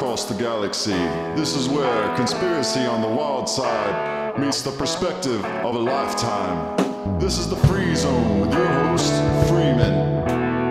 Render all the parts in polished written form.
across the galaxy. This is where conspiracy on the wild side meets the perspective of a lifetime. This is the Free Zone with your host, Freeman.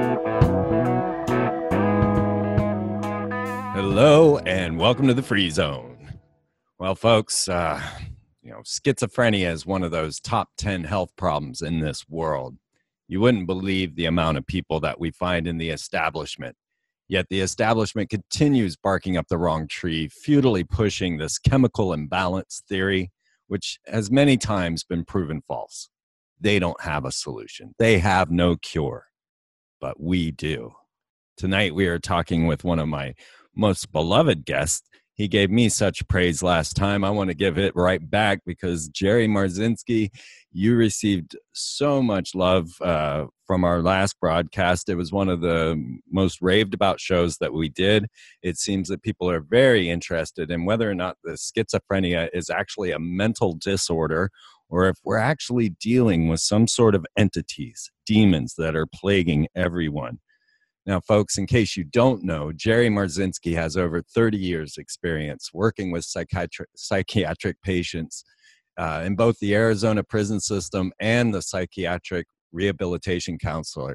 Hello and welcome to the Free Zone. Well, folks, schizophrenia is one of those top 10 health problems in this world. You wouldn't believe the amount of people that we find in the establishment. Yet the establishment continues barking up the wrong tree, futilely pushing this chemical imbalance theory, which has many times been proven false. They don't have a solution. They have no cure, but we do. Tonight we are talking with one of my most beloved guests. He gave me such praise last time. I want to give it right back because Jerry Marzinsky, you received so much love from our last broadcast. It was one of the most raved about shows that we did. It seems that people are very interested in whether or not the schizophrenia is actually a mental disorder or if we're actually dealing with some sort of entities, demons that are plaguing everyone. Now, folks, in case you don't know, Jerry Marzinsky has over 30 years experience working with psychiatric patients in both the Arizona prison system and the psychiatric rehabilitation counselor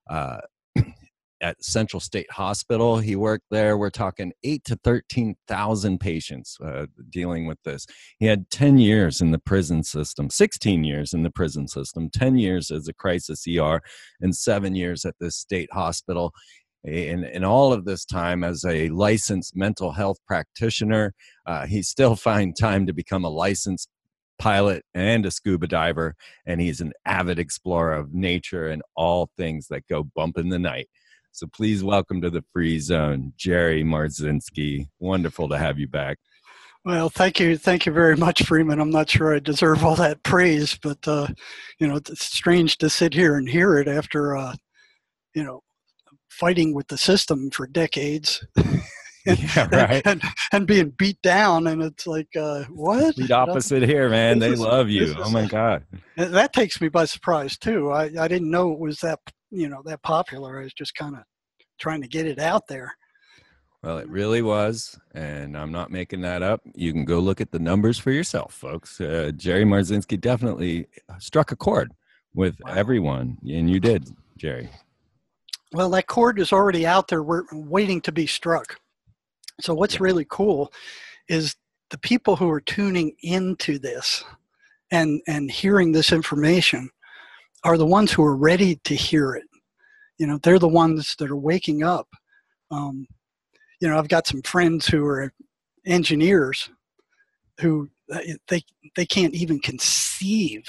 at Central State Hospital. He worked there. We're talking 8,000 to 13,000 patients dealing with this. He had 10 years in the prison system, 16 years in the prison system, 10 years as a crisis ER, and 7 years at this state hospital. In all of this time as a licensed mental health practitioner, he still finds time to become a licensed pilot and a scuba diver, and he's an avid explorer of nature and all things that go bump in the night. So please welcome to the Free Zone, Jerry Marzinsky. Wonderful to have you back. Well, thank you. Thank you very much, Freeman. I'm not sure I deserve all that praise, but, it's strange to sit here and hear it after, fighting with the system for decades. Yeah, right. and being beat down, and it's like, what? Complete opposite here, man. They love you. Oh, my God. That takes me by surprise, too. I didn't know it was that popular. I was just kind of trying to get it out there. Well, it really was, and I'm not making that up. You can go look at the numbers for yourself, folks. Jerry Marzinsky definitely struck a chord with everyone, and you did, Jerry. Well, that chord is already out there. We're waiting to be struck. So what's really cool is the people who are tuning into this and hearing this information are the ones who are ready to hear it. They're the ones that are waking up. I've got some friends who are engineers who they can't even conceive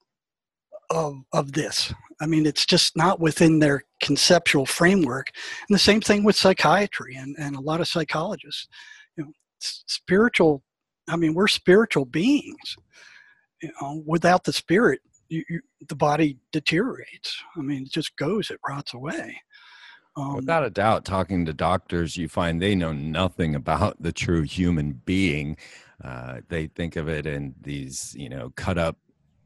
of this. I mean, it's just not within their conceptual framework. And the same thing with psychiatry and a lot of psychologists. Spiritual, we're spiritual beings. Without the spirit, the body deteriorates. It just goes, it rots away. Without a doubt, talking to doctors, you find they know nothing about the true human being. They think of it in these, cut up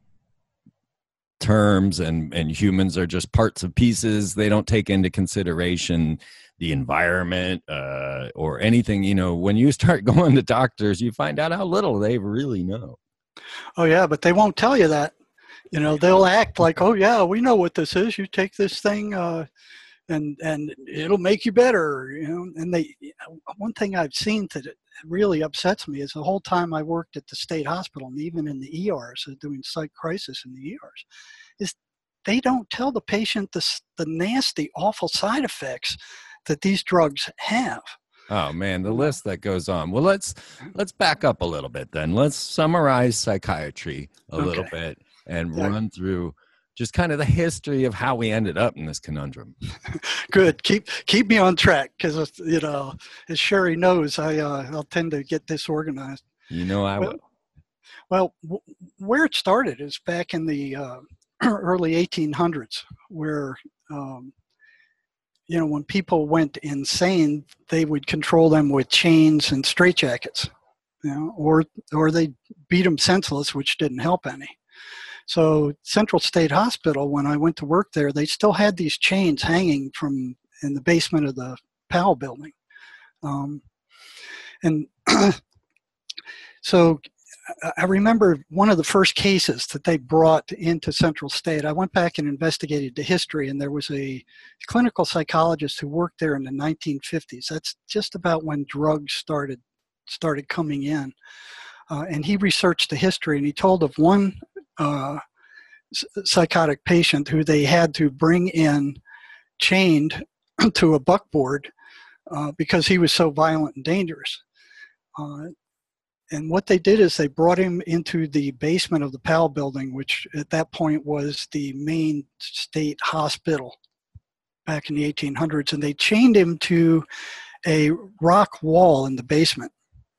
terms, and humans are just parts of pieces. They don't take into consideration the environment or anything. When you start going to doctors, you find out how little they really know. Oh, yeah, but they won't tell you that. They'll act like, oh, yeah, we know what this is. You take this thing and it'll make you better. And one thing I've seen that it really upsets me is the whole time I worked at the state hospital and even in the ERs, doing psych crisis in the ERs, is they don't tell the patient the nasty, awful side effects that these drugs have. Oh, man, the list that goes on. Well, let's back up a little bit then. Let's summarize psychiatry a little bit and run through just kind of the history of how we ended up in this conundrum. Good. Keep me on track because, as Sherry knows, I'll tend to get disorganized. I will. Well, where it started is back in the early 1800s where, when people went insane, they would control them with chains and straitjackets, or they beat them senseless, which didn't help any. So Central State Hospital, when I went to work there, they still had these chains hanging from in the basement of the Powell building. And so I remember one of the first cases that they brought into Central State. I went back and investigated the history, and there was a clinical psychologist who worked there in the 1950s. That's just about when drugs started coming in. And he researched the history, and he told of one psychotic patient who they had to bring in chained to a buckboard because he was so violent and dangerous. And what they did is they brought him into the basement of the Powell building, which at that point was the main state hospital back in the 1800s. And they chained him to a rock wall in the basement.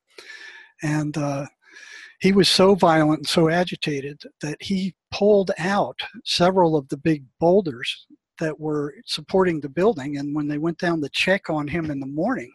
And he was so violent and so agitated that he pulled out several of the big boulders that were supporting the building. And when they went down to check on him in the morning,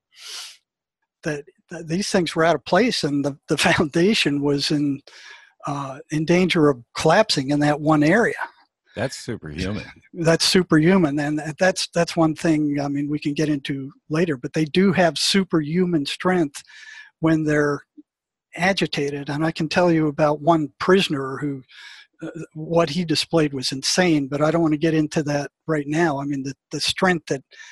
that these things were out of place, and the foundation was in danger of collapsing in that one area. That's superhuman. That's superhuman, and that's one thing. I mean, we can get into later, but they do have superhuman strength when they're agitated. And I can tell you about one prisoner who what he displayed was insane, but I don't want to get into that right now. I mean, the strength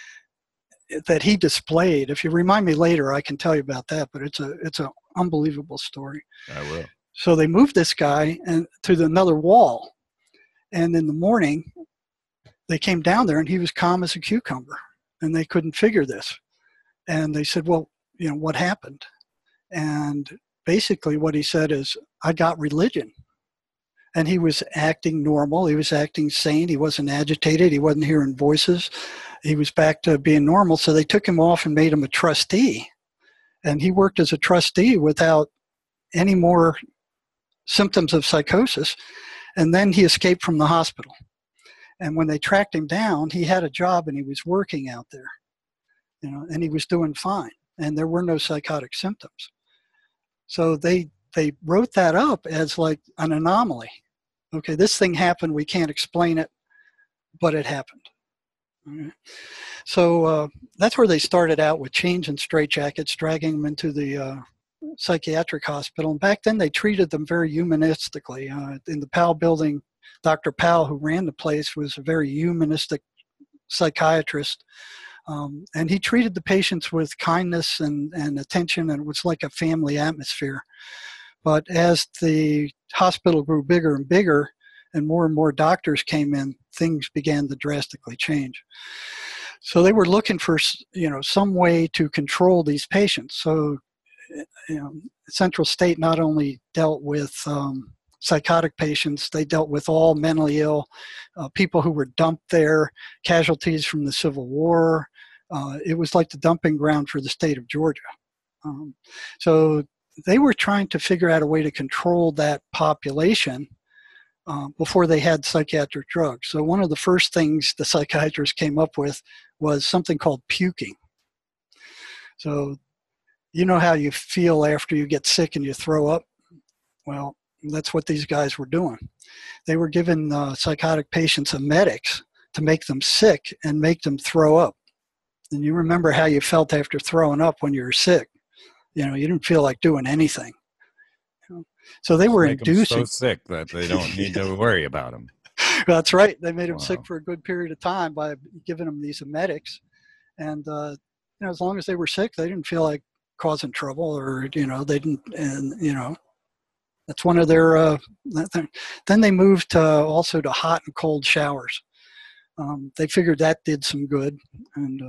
that he displayed. If you remind me later, I can tell you about that. But it's an unbelievable story. I will. So they moved this guy to another wall, and in the morning, they came down there, and he was calm as a cucumber, and they couldn't figure this. And they said, "Well, what happened?" And basically, what he said is, "I got religion." And he was acting normal. He was acting sane. He wasn't agitated. He wasn't hearing voices. He was back to being normal. So they took him off and made him a trustee. And he worked as a trustee without any more symptoms of psychosis. And then he escaped from the hospital. And when they tracked him down, he had a job and he was working out there, and he was doing fine. And there were no psychotic symptoms. So they wrote that up as like an anomaly. Okay, this thing happened. We can't explain it, but it happened. Okay. So that's where they started out with chains and straitjackets, dragging them into the psychiatric hospital. And back then they treated them very humanistically. In the Powell building, Dr. Powell, who ran the place, was a very humanistic psychiatrist. And he treated the patients with kindness and attention, and it was like a family atmosphere. But as the hospital grew bigger and bigger and more doctors came in, things began to drastically change. So they were looking for, some way to control these patients. So, Central State not only dealt with psychotic patients, they dealt with all mentally ill, people who were dumped there, casualties from the Civil War. It was like the dumping ground for the state of Georgia. So they were trying to figure out a way to control that population before they had psychiatric drugs. So one of the first things the psychiatrists came up with was something called puking. So you know how you feel after you get sick and you throw up? Well, that's what these guys were doing. They were giving psychotic patients emetics to make them sick and make them throw up. And you remember how you felt after throwing up when you were sick. You didn't feel like doing anything. So they were inducing. Them so sick that they don't need to worry about them. That's right. They made them sick for a good period of time by giving them these emetics. And, as long as they were sick, they didn't feel like causing trouble, or, they didn't, and, that's one of their, then they moved also to hot and cold showers. They figured that did some good. And,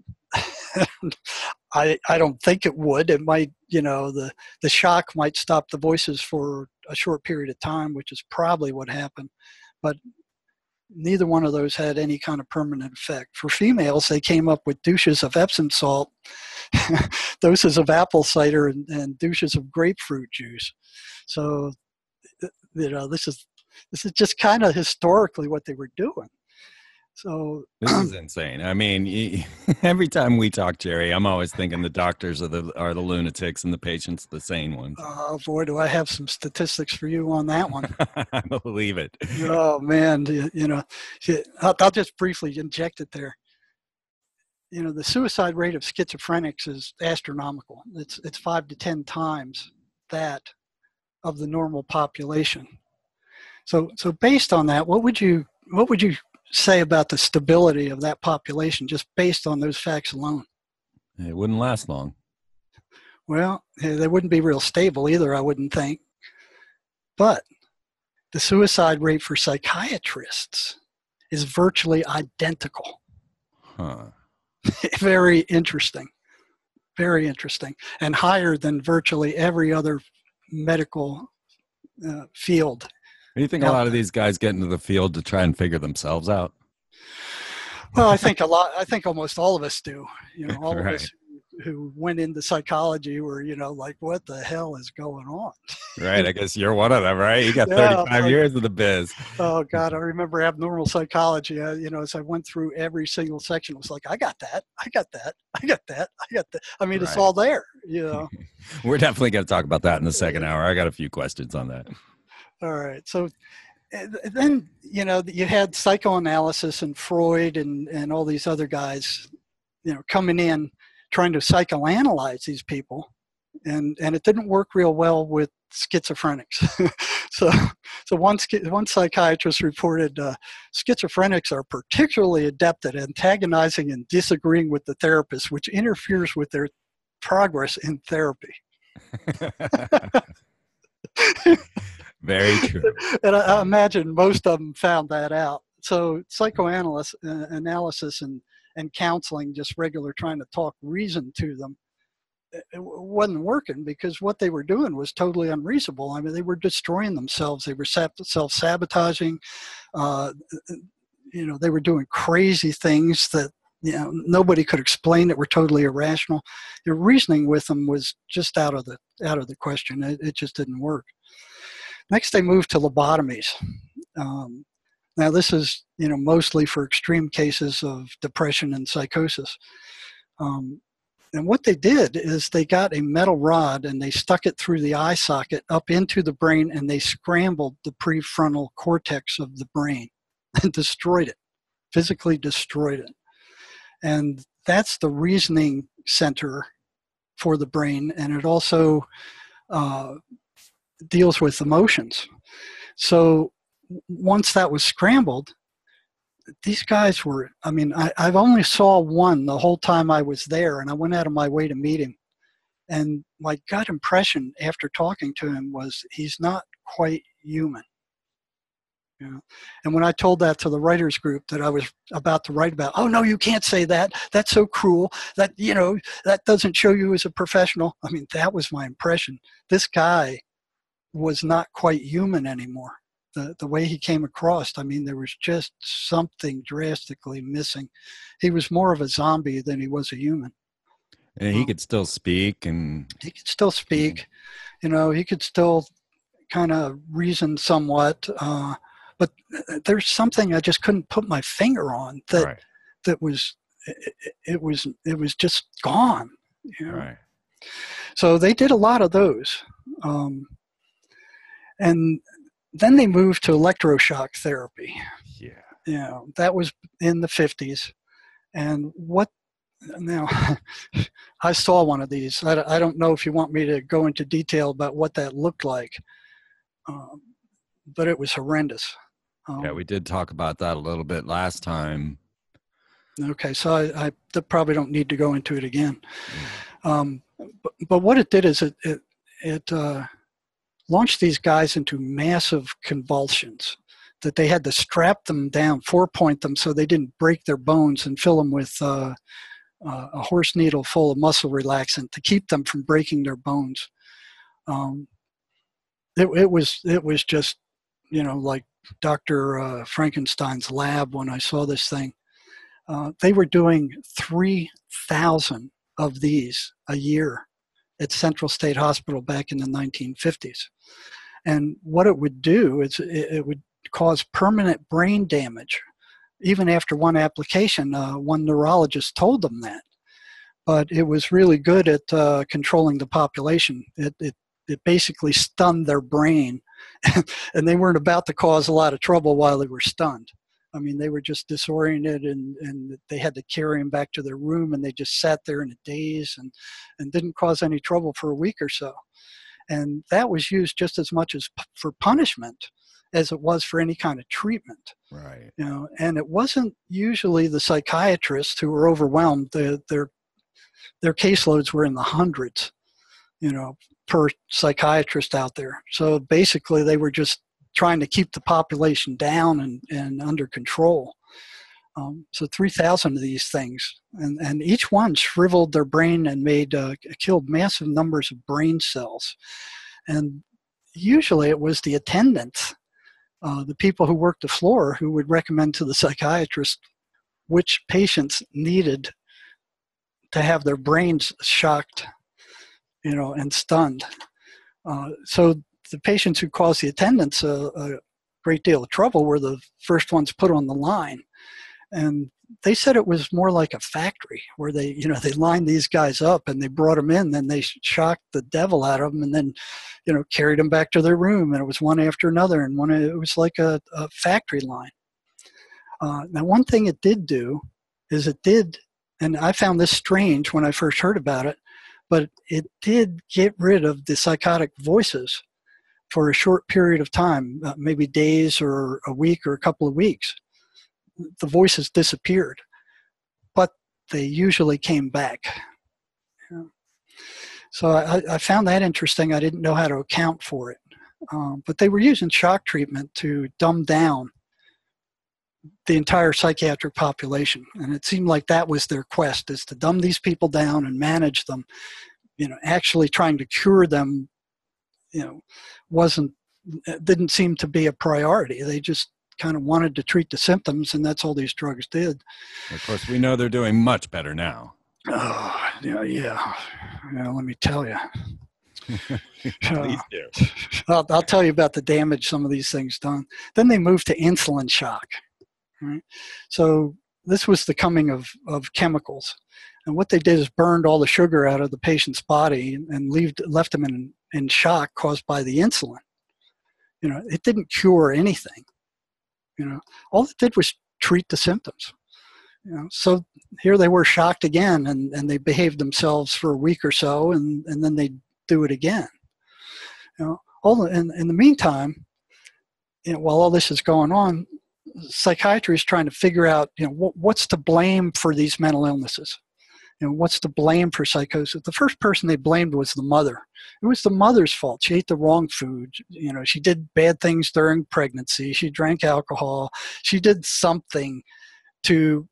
I don't think it would. It might, the shock might stop the voices for a short period of time, which is probably what happened. But neither one of those had any kind of permanent effect. For females, they came up with douches of Epsom salt, doses of apple cider, and douches of grapefruit juice. So, this is just kind of historically what they were doing. So this is insane. I mean, every time we talk, Jerry, I'm always thinking the doctors are the lunatics and the patients the sane ones. Oh boy, do I have some statistics for you on that one. I believe it. Oh man, I'll just briefly inject it there. the suicide rate of schizophrenics is astronomical. It's 5 to 10 times that of the normal population. So based on that, what would you say about the stability of that population just based on those facts alone? It wouldn't last long. Well, they wouldn't be real stable either, I wouldn't think. But the suicide rate for psychiatrists is virtually identical. Huh. Very interesting. Very interesting. And higher than virtually every other medical field. Do you think a lot of these guys get into the field to try and figure themselves out? Well, I think almost all of us do. All Right. of us who went into psychology were, like, what the hell is going on? Right. I guess you're one of them, right? You got Yeah, 35 years of the biz. Oh God, I remember abnormal psychology. As I went through every single section, it was like, I got that. I mean, it's Right. all there, We're definitely going to talk about that in the second hour. I got a few questions on that. All right. So then, you had psychoanalysis and Freud and all these other guys, coming in, trying to psychoanalyze these people. And it didn't work real well with schizophrenics. So one psychiatrist reported schizophrenics are particularly adept at antagonizing and disagreeing with the therapist, which interferes with their progress in therapy. Very true. And I imagine most of them found that out. So psychoanalysis and counseling, just regular trying to talk reason to them, it wasn't working because what they were doing was totally unreasonable. I mean, they were destroying themselves. They were self-sabotaging. They were doing crazy things that nobody could explain, that were totally irrational. Your reasoning with them was just out of the question. It just didn't work. Next, they moved to lobotomies. Now, this is mostly for extreme cases of depression and psychosis. And what they did is they got a metal rod and they stuck it through the eye socket up into the brain, and they scrambled the prefrontal cortex of the brain and destroyed it, physically destroyed it. And that's the reasoning center for the brain, and it also deals with emotions. So once that was scrambled, these guys were, I've only saw one the whole time I was there, and I went out of my way to meet him. And my gut impression after talking to him was he's not quite human. And when I told that to the writers group that I was about to write about, oh no, you can't say that. That's so cruel. That, that doesn't show you as a professional. That was my impression. This guy was not quite human anymore. The way he came across, there was just something drastically missing. He was more of a zombie than he was a human. And he could still speak, and he could still speak. He could still kind of reason somewhat. But there's something I just couldn't put my finger on that was just gone. Right. So they did a lot of those, and then they moved to electroshock therapy. Yeah. That was in the 50s. And now, I saw one of these. I don't know if you want me to go into detail about what that looked like, but it was horrendous. Yeah, we did talk about that a little bit last time. Okay, so I probably don't need to go into it again. But what it did is it launched these guys into massive convulsions that they had to strap them down, 4-point them so they didn't break their bones, and fill them with a horse needle full of muscle relaxant to keep them from breaking their bones. It was just, like Dr. Frankenstein's lab when I saw this thing. They were doing 3,000 of these a year at Central State Hospital back in the 1950s. And what it would do is it would cause permanent brain damage. Even after one application, one neurologist told them that. But it was really good at controlling the population. It basically stunned their brain, and they weren't about to cause a lot of trouble while they were stunned. I mean, they were just disoriented, and they had to carry them back to their room, and they just sat there in a daze and didn't cause any trouble for a week or so. And that was used just as much as for punishment as it was for any kind of treatment. Right. You know, and it wasn't usually the psychiatrists who were overwhelmed. Their caseloads were in the hundreds, you know, per psychiatrist out there. So basically, they were just trying to keep the population down and under control. So 3,000 of these things, and each one shriveled their brain and killed massive numbers of brain cells. And usually it was the attendants, the people who worked the floor, who would recommend to the psychiatrist which patients needed to have their brains shocked, you know, and stunned. So the patients who caused the attendants a great deal of trouble were the first ones put on the line. And they said it was more like a factory where they lined these guys up and they brought them in, then they shocked the devil out of them, and then, you know, carried them back to their room. And it was one after another, and it was like a factory line. Now, one thing it did do is and I found this strange when I first heard about it, but it did get rid of the psychotic voices for a short period of time, maybe days or a week or a couple of weeks. The voices disappeared, but they usually came back. Yeah. So I found that interesting. I didn't know how to account for it. But they were using shock treatment to dumb down the entire psychiatric population. And it seemed like that was their quest, is to dumb these people down and manage them. You know, actually trying to cure them, you know, didn't seem to be a priority. They just kind of wanted to treat the symptoms, and that's all these drugs did. Of course, we know they're doing much better now. Oh, yeah. Let me tell you. Please do. I'll tell you about the damage some of these things done. Then they moved to insulin shock. Right? So this was the coming of chemicals. And what they did is burned all the sugar out of the patient's body and left them in shock caused by the insulin. You know, it didn't cure anything. You know, all it did was treat the symptoms. You know, so here they were shocked again, and they behaved themselves for a week or so, and then they do it again. You know, in the meantime, you know, while all this is going on, psychiatry is trying to figure out, you know, what's to blame for these mental illnesses. You know, what's to blame for psychosis? The first person they blamed was the mother. It was the mother's fault. She ate the wrong food. You know, she did bad things during pregnancy. She drank alcohol. She did something to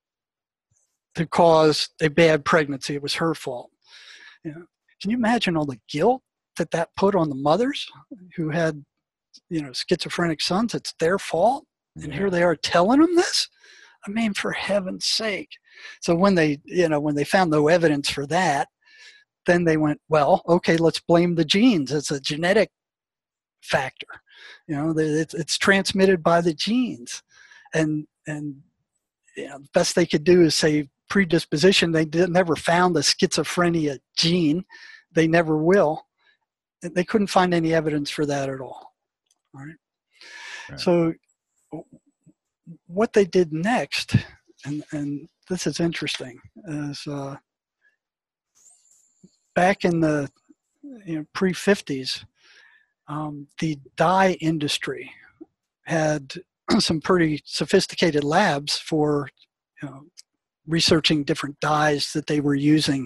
cause a bad pregnancy. It was her fault. You know, can you imagine all the guilt that put on the mothers who had, you know, schizophrenic sons? It's their fault. And here they are telling them this? I mean, for heaven's sake. So when they found no evidence for that, then they went, well, okay, let's blame the genes. It's a genetic factor. You know, it's transmitted by the genes. And you know, the best they could do is say predisposition. They never found the schizophrenia gene. They never will. They couldn't find any evidence for that at all. All right. So what they did next, and this is interesting, is back in the pre-50s, the dye industry had some pretty sophisticated labs for researching different dyes that they were using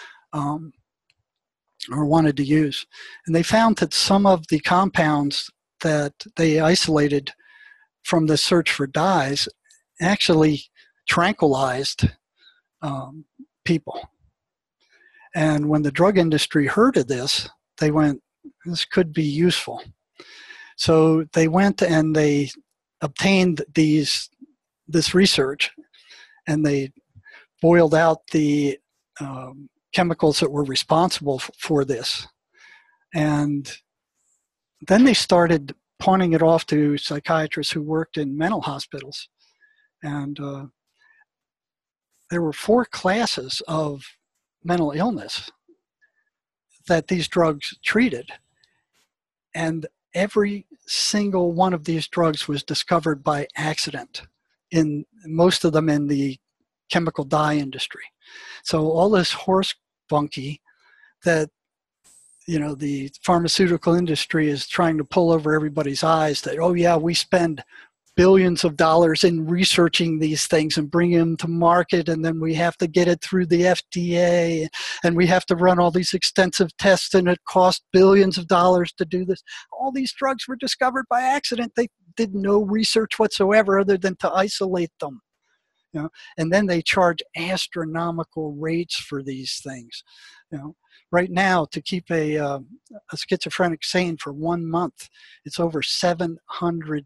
or wanted to use. And they found that some of the compounds that they isolated from the search for dyes actually tranquilized people. And when the drug industry heard of this, they went, this could be useful. So they went and they obtained this research, and they boiled out the chemicals that were responsible for this. And then they started pawning it off to psychiatrists who worked in mental hospitals. And there were 4 classes of mental illness that these drugs treated. And every single one of these drugs was discovered by accident. in most of them in the chemical dye industry. So all this horse bunky that, you know, the pharmaceutical industry is trying to pull over everybody's eyes that, oh yeah, we spend billions of dollars in researching these things and bringing them to market, and then we have to get it through the FDA, and we have to run all these extensive tests, and it costs billions of dollars to do this. All these drugs were discovered by accident. They did no research whatsoever other than to isolate them. You know, and then they charge astronomical rates for these things. You know, right now to keep a schizophrenic sane for 1 month, it's over $700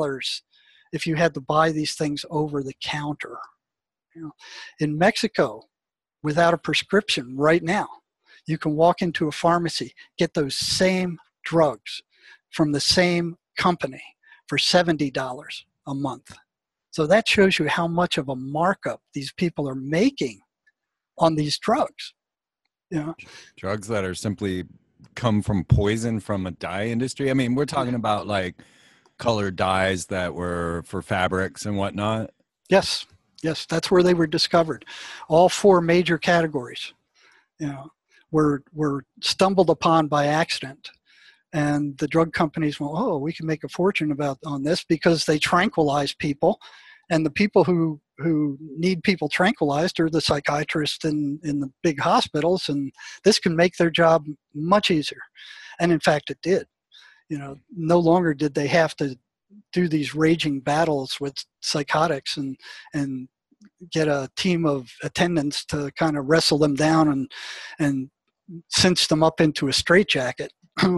if you had to buy these things over the counter. You know, in Mexico, without a prescription right now, you can walk into a pharmacy, get those same drugs from the same company for $70 a month. So that shows you how much of a markup these people are making on these drugs. You know? Drugs that are simply come from poison from a dye industry. I mean, we're talking about like colored dyes that were for fabrics and whatnot. Yes, that's where they were discovered. All 4 major categories, you know, were stumbled upon by accident. And the drug companies went, oh, we can make a fortune on this because they tranquilize people. And the people who need people tranquilized are the psychiatrists in the big hospitals, and this can make their job much easier. And in fact, it did. You know, no longer did they have to do these raging battles with psychotics and get a team of attendants to kind of wrestle them down and cinch them up into a straitjacket,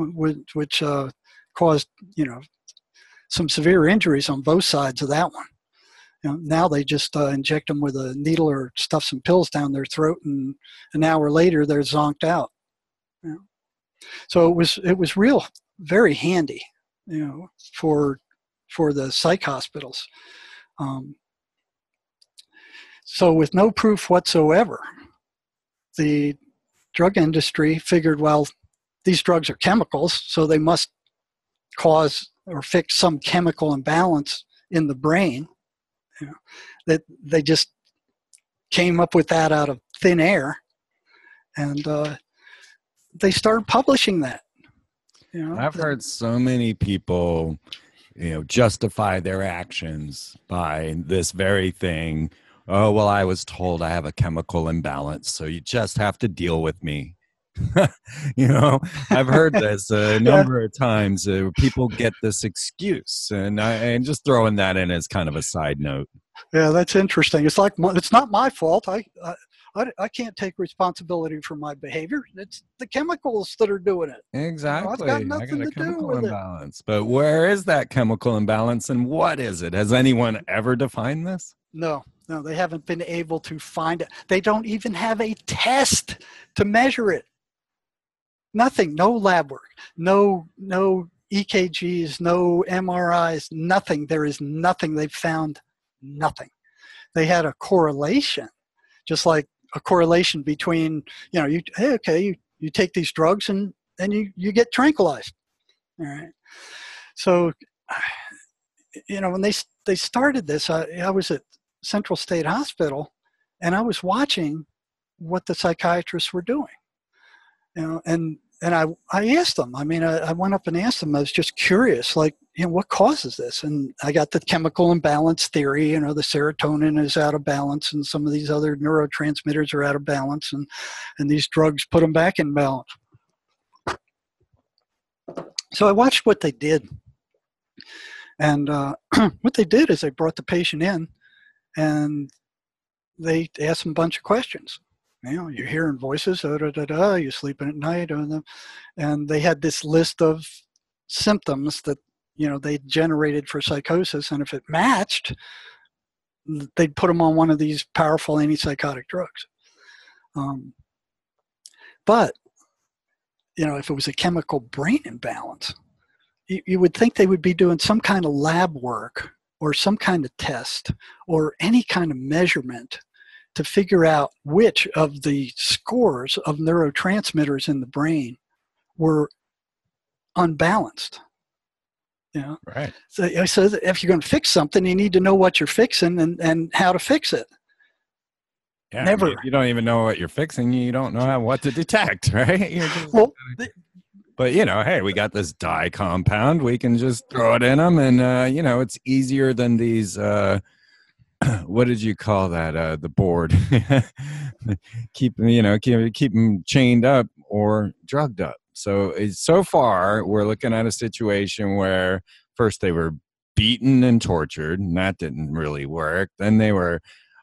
which caused, you know, some severe injuries on both sides of that one. You know, now they just inject them with a needle or stuff some pills down their throat, and an hour later they're zonked out. You know? So it was real, very handy, you know, for the psych hospitals. So with no proof whatsoever, the drug industry figured, well, these drugs are chemicals, so they must cause or fix some chemical imbalance in the brain. You know, that they just came up with that out of thin air, and they started publishing that. You know, I've heard so many people, you know, justify their actions by this very thing. Oh, well, I was told I have a chemical imbalance, so you just have to deal with me. You know, I've heard this a number of times. People get this excuse, and just throwing that in as kind of a side note. Yeah, that's interesting. It's like, it's not my fault. I can't take responsibility for my behavior. It's the chemicals that are doing it. Exactly. I've got nothing to do with imbalance. But where is that chemical imbalance, and what is it? Has anyone ever defined this? No, they haven't been able to find it. They don't even have a test to measure it. Nothing, no lab work, no EKGs, no MRIs, nothing. There is nothing. They've found nothing. They had a correlation, just like a correlation between, you know, you take these drugs and you get tranquilized. All right. So, you know, when they started this, I was at Central State Hospital, and I was watching what the psychiatrists were doing. You know, and I asked them. I mean, I went up and asked them. I was just curious, like, you know, what causes this? And I got the chemical imbalance theory. You know, the serotonin is out of balance, and some of these other neurotransmitters are out of balance, and these drugs put them back in balance. So I watched what they did, and what they did is they brought the patient in, and they asked them a bunch of questions. You know, you're hearing voices, you're sleeping at night, and they had this list of symptoms that, you know, they generated for psychosis, and if it matched, they'd put them on one of these powerful antipsychotic drugs. But, you know, if it was a chemical brain imbalance, you would think they would be doing some kind of lab work or some kind of test or any kind of measurement to figure out which of the scores of neurotransmitters in the brain were unbalanced. You know, Right. so if you're going to fix something, you need to know what you're fixing and how to fix it. Yeah, Never. I mean, if you don't even know what you're fixing, you don't know what to detect, right? You're just, Well, but hey, we got this dye compound. We can just throw it in them, and it's easier than these. What did you call that? The board. keep them chained up or drugged up. So far, we're looking at a situation where first they were beaten and tortured, and that didn't really work. Then they were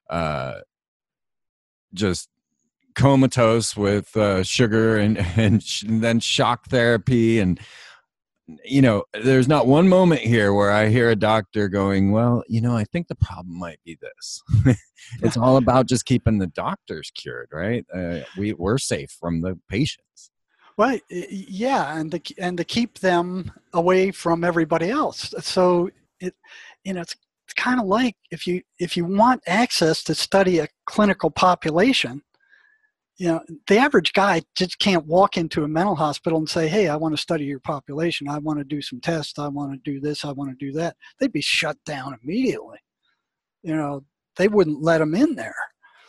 just comatose with sugar and then shock therapy. And there's not one moment here where I hear a doctor going, well, I think the problem might be this. It's all about just keeping the doctors cured, right? We're safe from the patients. Well, yeah, and to keep them away from everybody else. So it's kind of like if you want access to study a clinical population, the average guy just can't walk into a mental hospital and say, hey, I want to study your population. I want to do some tests. I want to do this. I want to do that. They'd be shut down immediately. They wouldn't let them in there.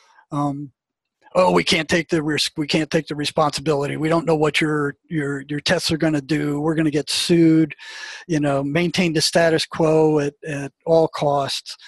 We can't take the risk. We can't take the responsibility. We don't know what your tests are going to do. We're going to get sued. Maintain the status quo at all costs.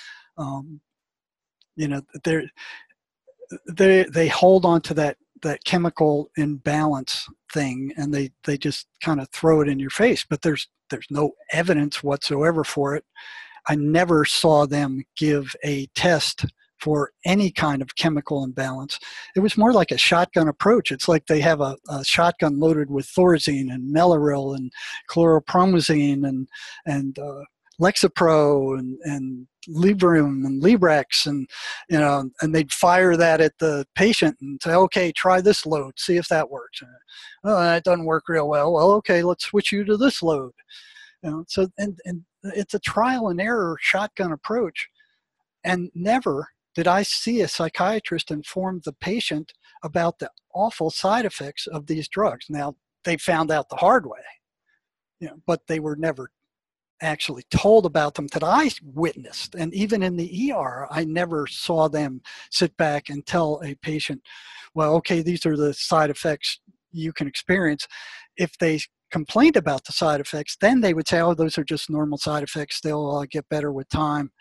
They hold on to that chemical imbalance thing, and they just kind of throw it in your face. But there's no evidence whatsoever for it. I never saw them give a test for any kind of chemical imbalance. It was more like a shotgun approach. It's like they have a shotgun loaded with Thorazine and Mellaril and chloropromazine and Lexapro and Librium and Librex, and they'd fire that at the patient and say, okay, try this load, see if that works. Oh, that doesn't work real well. Well, okay, let's switch you to this load. So and it's a trial and error shotgun approach, and never did I see a psychiatrist inform the patient about the awful side effects of these drugs. Now, they found out the hard way, but they were never actually told about them that I witnessed. And even in the ER, I never saw them sit back and tell a patient, well, okay, these are the side effects you can experience. If they complained about the side effects, then they would say, oh, those are just normal side effects. They'll get better with time.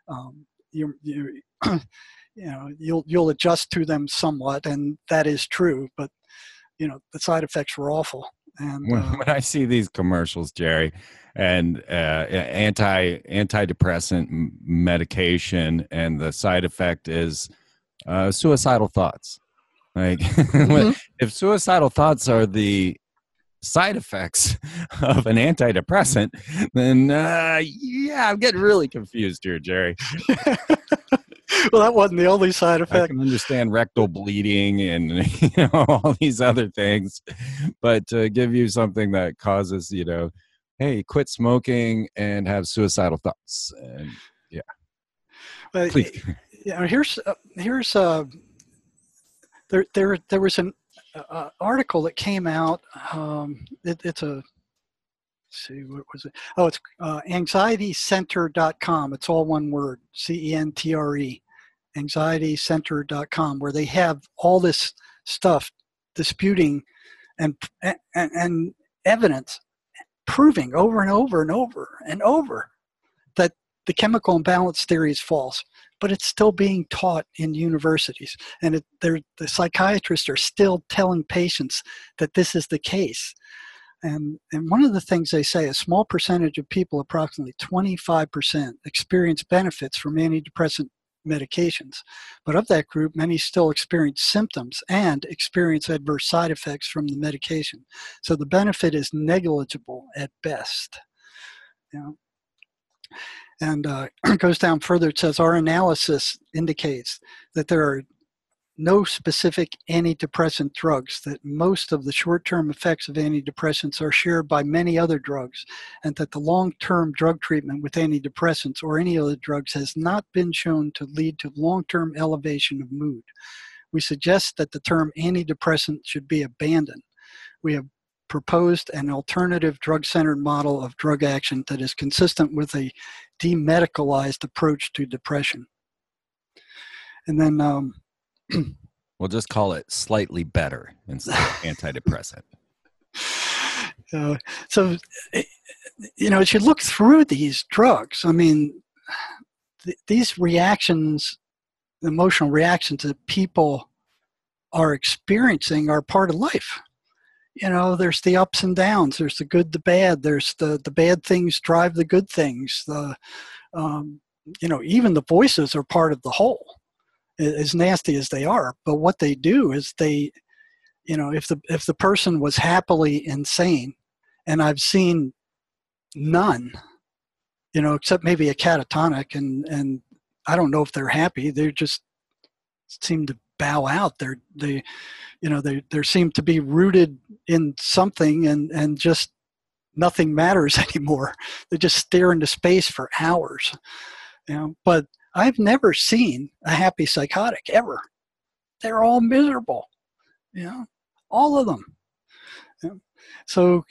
You'll adjust to them somewhat, and that is true. But the side effects were awful. And when I see these commercials, Jerry, and antidepressant medication, and the side effect is suicidal thoughts. Like, mm-hmm. If suicidal thoughts are the side effects of an antidepressant, then I'm getting really confused here, Jerry. Well, that wasn't the only side effect. I can understand rectal bleeding and all these other things, but to give you something that causes hey, quit smoking and have suicidal thoughts, and Well, there was an article that came out. It's a. Let's see, what was it? Oh, it's anxietycenter.com. It's all one word, CENTRE, anxietycenter.com, where they have all this stuff disputing and evidence proving over and over and over and over that the chemical imbalance theory is false, but it's still being taught in universities. And the psychiatrists are still telling patients that this is the case. And one of the things they say, a small percentage of people, approximately 25%, experience benefits from antidepressant medications. But of that group, many still experience symptoms and experience adverse side effects from the medication. So the benefit is negligible at best. And it goes down further. It says, our analysis indicates that there are no specific antidepressant drugs, that most of the short-term effects of antidepressants are shared by many other drugs, and that the long-term drug treatment with antidepressants or any other drugs has not been shown to lead to long-term elevation of mood. We suggest that the term antidepressant should be abandoned. We have proposed an alternative drug-centered model of drug action that is consistent with a demedicalized approach to depression. And then we'll just call it slightly better instead of antidepressant. So, as you look through these drugs, I mean, these reactions, emotional reactions that people are experiencing are part of life. There's the ups and downs. There's the good, the bad. There's the bad things drive the good things. Even the voices are part of the whole, as nasty as they are. But what they do is they, if the person was happily insane, and I've seen none, except maybe a catatonic, and I don't know if they're happy. They just seem to bow out. They seem to be rooted in something, and just nothing matters anymore. They just stare into space for hours. But I've never seen a happy psychotic ever. They're all miserable. All of them. So,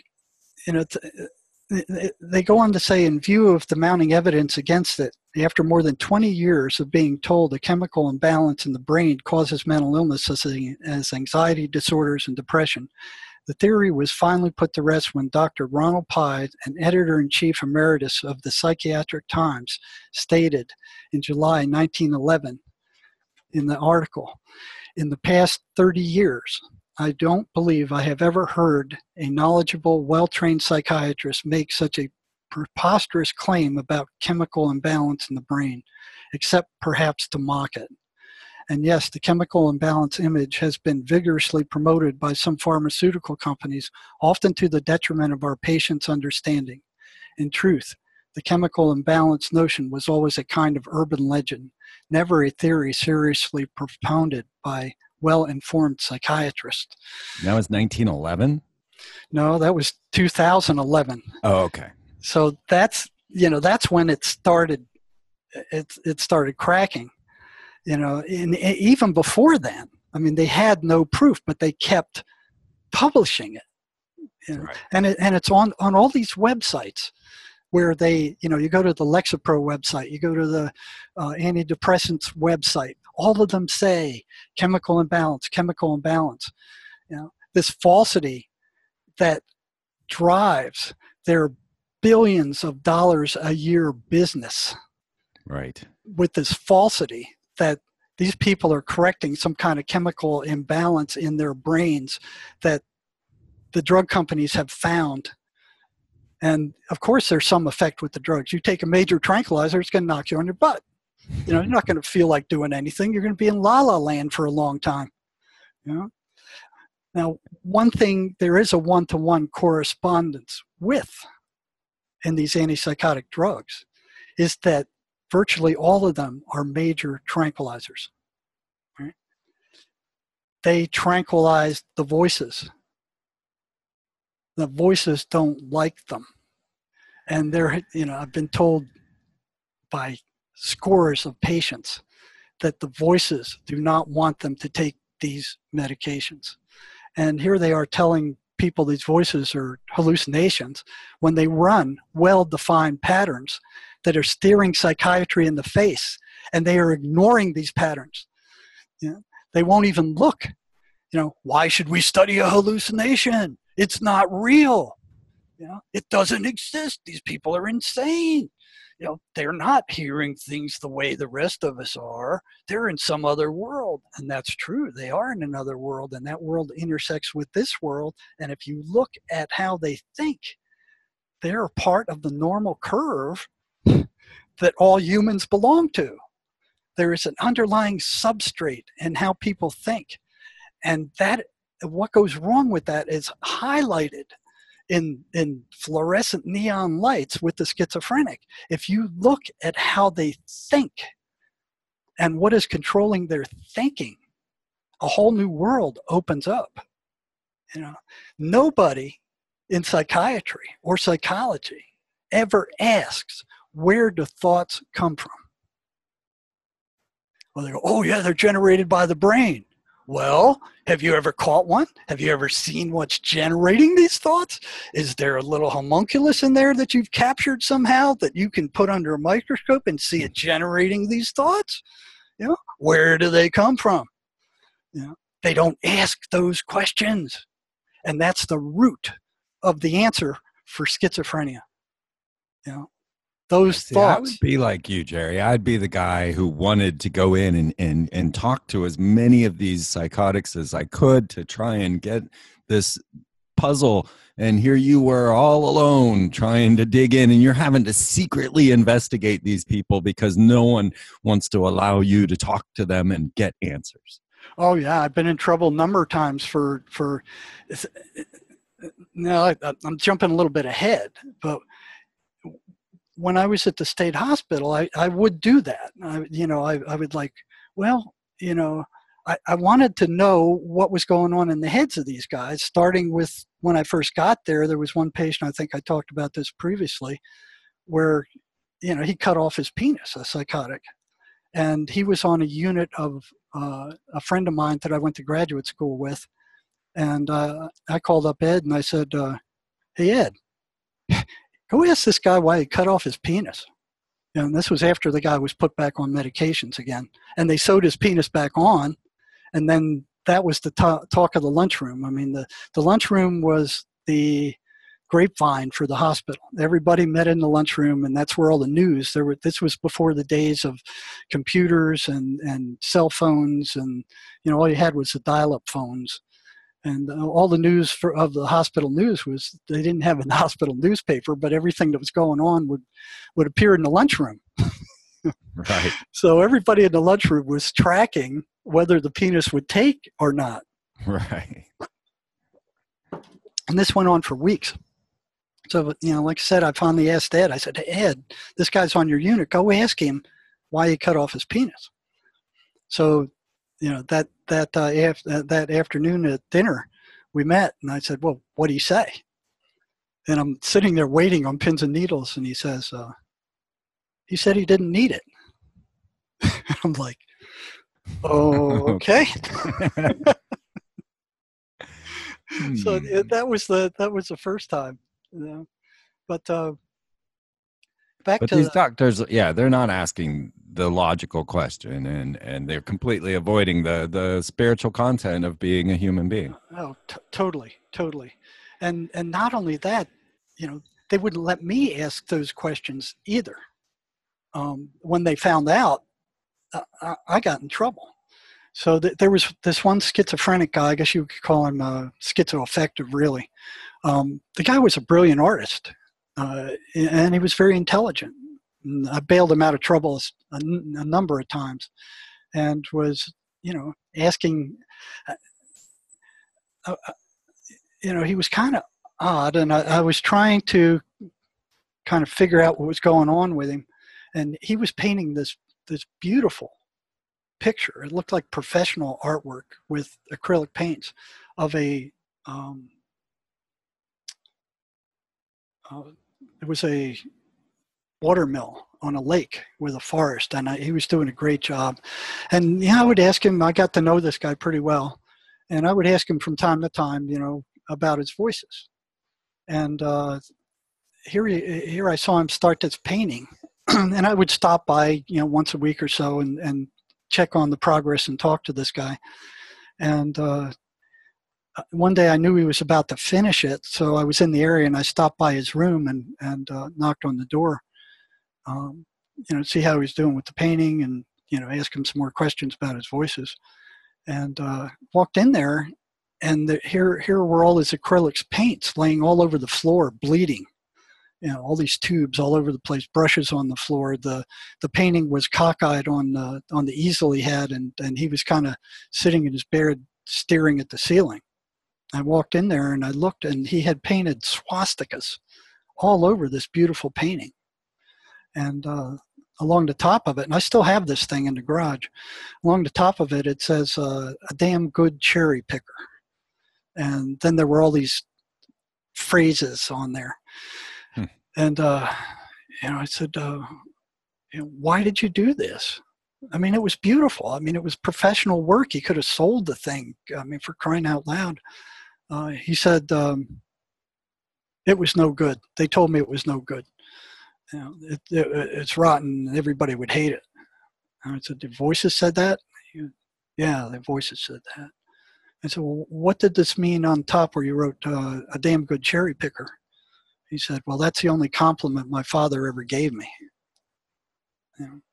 they go on to say, in view of the mounting evidence against it, after more than 20 years of being told a chemical imbalance in the brain causes mental illness as anxiety disorders and depression, the theory was finally put to rest when Dr. Ronald Pye, an editor-in-chief emeritus of the Psychiatric Times, stated in July 1911 in the article, "In the past 30 years, I don't believe I have ever heard a knowledgeable, well-trained psychiatrist make such a preposterous claim about chemical imbalance in the brain, except perhaps to mock it. And yes, the chemical imbalance image has been vigorously promoted by some pharmaceutical companies, often to the detriment of our patients' understanding. In truth, the chemical imbalance notion was always a kind of urban legend, never a theory seriously propounded by well-informed psychiatrists." That was 1911? No, that was 2011. Oh, okay. So that's when it started. It started cracking. And even before then, I mean, they had no proof, but they kept publishing it. Right. And it's on all these websites where they, you go to the Lexapro website, you go to the antidepressants website. All of them say chemical imbalance. This falsity that drives their billions of dollars a year business. Right. With this falsity that these people are correcting some kind of chemical imbalance in their brains that the drug companies have found. And of course, there's some effect with the drugs. You take a major tranquilizer, it's going to knock you on your butt. You're not going to feel like doing anything. You're going to be in la la land for a long time. Now, one thing, there is a one-to-one correspondence with in these antipsychotic drugs is that virtually all of them are major tranquilizers. Right? They tranquilize the voices. The voices don't like them. And I've been told by scores of patients that the voices do not want them to take these medications. And here they are telling people these voices are hallucinations when they run well-defined patterns that are staring psychiatry in the face, and they are ignoring these patterns. They won't even look. Why should we study a hallucination? It's not real. It doesn't exist. These people are insane. They're not hearing things the way the rest of us are. They're in some other world. And that's true. They are in another world, and that world intersects with this world. And if you look at how they think, they're part of the normal curve that all humans belong to. There is an underlying substrate in how people think. And that, what goes wrong with that is highlighted in fluorescent neon lights with the schizophrenic. If you look at how they think and what is controlling their thinking, a whole new world opens up. Nobody in psychiatry or psychology ever asks, where do thoughts come from? Well, they go, oh yeah, they're generated by the brain. Well, have you ever caught one? Have you ever seen what's generating these thoughts? Is there a little homunculus in there that you've captured somehow that you can put under a microscope and see it generating these thoughts? Where do they come from? They don't ask those questions. And that's the root of the answer for schizophrenia. Those thoughts. I would be like you, Jerry. I'd be the guy who wanted to go in and talk to as many of these psychotics as I could to try and get this puzzle. And here you were all alone trying to dig in, and you're having to secretly investigate these people because no one wants to allow you to talk to them and get answers. Oh yeah, I've been in trouble a number of times for now I'm jumping a little bit ahead, but when I was at the state hospital, I would do that. I would like, I wanted to know what was going on in the heads of these guys, starting with when I first got there. There was one patient, I think I talked about this previously, where, he cut off his penis, a psychotic. And he was on a unit of a friend of mine that I went to graduate school with. And I called up Ed and I said, hey, Ed, go ask this guy why he cut off his penis. And this was after the guy was put back on medications again. And they sewed his penis back on. And then that was the talk of the lunchroom. I mean, the lunchroom was the grapevine for the hospital. Everybody met in the lunchroom, and that's where all the news. This was before the days of computers and cell phones, and all you had was the dial-up phones. And all the news of the hospital news was they didn't have a hospital newspaper, but everything that was going on would appear in the lunchroom. Right. So everybody in the lunchroom was tracking whether the penis would take or not. Right. And this went on for weeks. So, like I said, I finally asked Ed. I said, hey, Ed, this guy's on your unit. Go ask him why he cut off his penis. So, that afternoon at dinner, we met, and I said, well, what do you say? And I'm sitting there waiting on pins and needles, and he says, he said he didn't need it. I'm like, oh, okay. So that was the first time, But these doctors, they're not asking the logical question, and they're completely avoiding the spiritual content of being a human being. Oh, totally. And not only that, they wouldn't let me ask those questions either. When they found out, I got in trouble. So there was this one schizophrenic guy, I guess you could call him schizoaffective, really. The guy was a brilliant artist, and he was very intelligent. And I bailed him out of trouble a number of times, and was, asking, he was kind of odd, and I was trying to kind of figure out what was going on with him. And he was painting this beautiful picture. It looked like professional artwork with acrylic paints of it was a watermill on a lake with a forest, and he was doing a great job. And I would ask him, I got to know this guy pretty well, and I would ask him from time to time, about his voices. And here I saw him start this painting, and I would stop by, once a week or so and check on the progress and talk to this guy. And one day I knew he was about to finish it, so I was in the area and I stopped by his room and knocked on the door, see how he was doing with the painting, and ask him some more questions about his voices. And walked in there, and here were all his acrylics paints laying all over the floor, bleeding. All these tubes all over the place, brushes on the floor. The painting was cockeyed on the easel he had, and he was kind of sitting in his bed staring at the ceiling. I walked in there and I looked, and he had painted swastikas all over this beautiful painting. And along the top of it, and I still have this thing in the garage, along the top of it, it says, a damn good cherry picker. And then there were all these phrases on there. And, I said, why did you do this? I mean, it was beautiful. I mean, it was professional work. He could have sold the thing. I mean, for crying out loud. He said it was no good. They told me it was no good. You know, it's rotten. Everybody would hate it. I said, the voices said that? Yeah, the voices said that. I said, well, what did this mean on top where you wrote a damn good cherry picker? He said, well, that's the only compliment my father ever gave me. You know?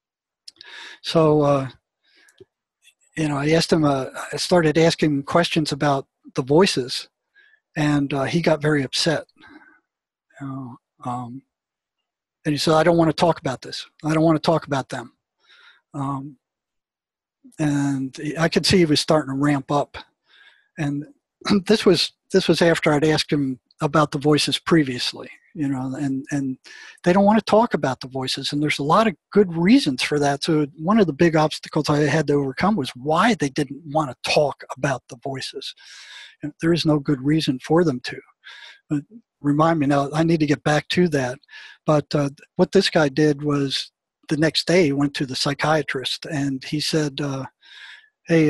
So, you know, I asked him, I started asking him questions about the voices, and he got very upset. You know, and he said, I don't want to talk about this. I don't want to talk about them. And I could see he was starting to ramp up. And this was after I'd asked him about the voices previously, you know, and they don't want to talk about the voices. And there's a lot of good reasons for that. So one of the big obstacles I had to overcome was why they didn't want to talk about the voices. And there is no good reason for them to. But remind me now, I need to get back to that. But what this guy did was the next day he went to the psychiatrist and he said, hey,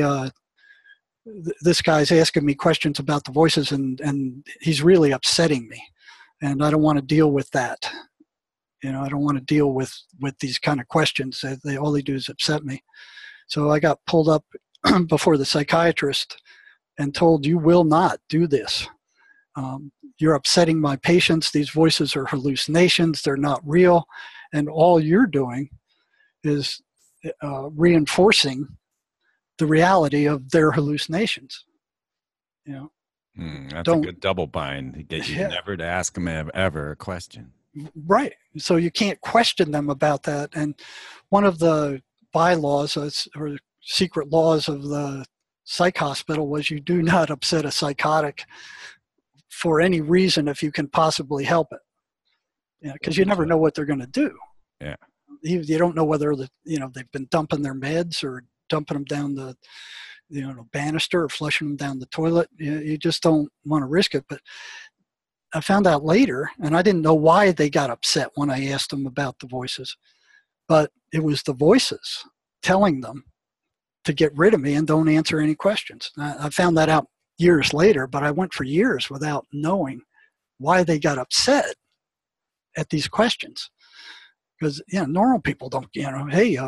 this guy's asking me questions about the voices and he's really upsetting me. And I don't want to deal with that. You know, I don't want to deal with these kind of questions. All they do is upset me. So I got pulled up before the psychiatrist and told, you will not do this. You're upsetting my patients. These voices are hallucinations. They're not real. And all you're doing is reinforcing the reality of their hallucinations. You know, that's a good double bind to get you never to ask them ever a question. Right. So you can't question them about that. And one of the bylaws or secret laws of the psych hospital was you do not upset a psychotic for any reason if you can possibly help it. Yeah, because you never know what they're going to do. Yeah. You don't know whether they've been dumping their meds or dumping them down the banister or flushing them down the toilet. You just don't want to risk it. But I found out later, and I didn't know why they got upset when I asked them about the voices, but it was the voices telling them to get rid of me and don't answer any questions. I found that out years later, but I went for years without knowing why they got upset at these questions. Because, normal people don't, hey,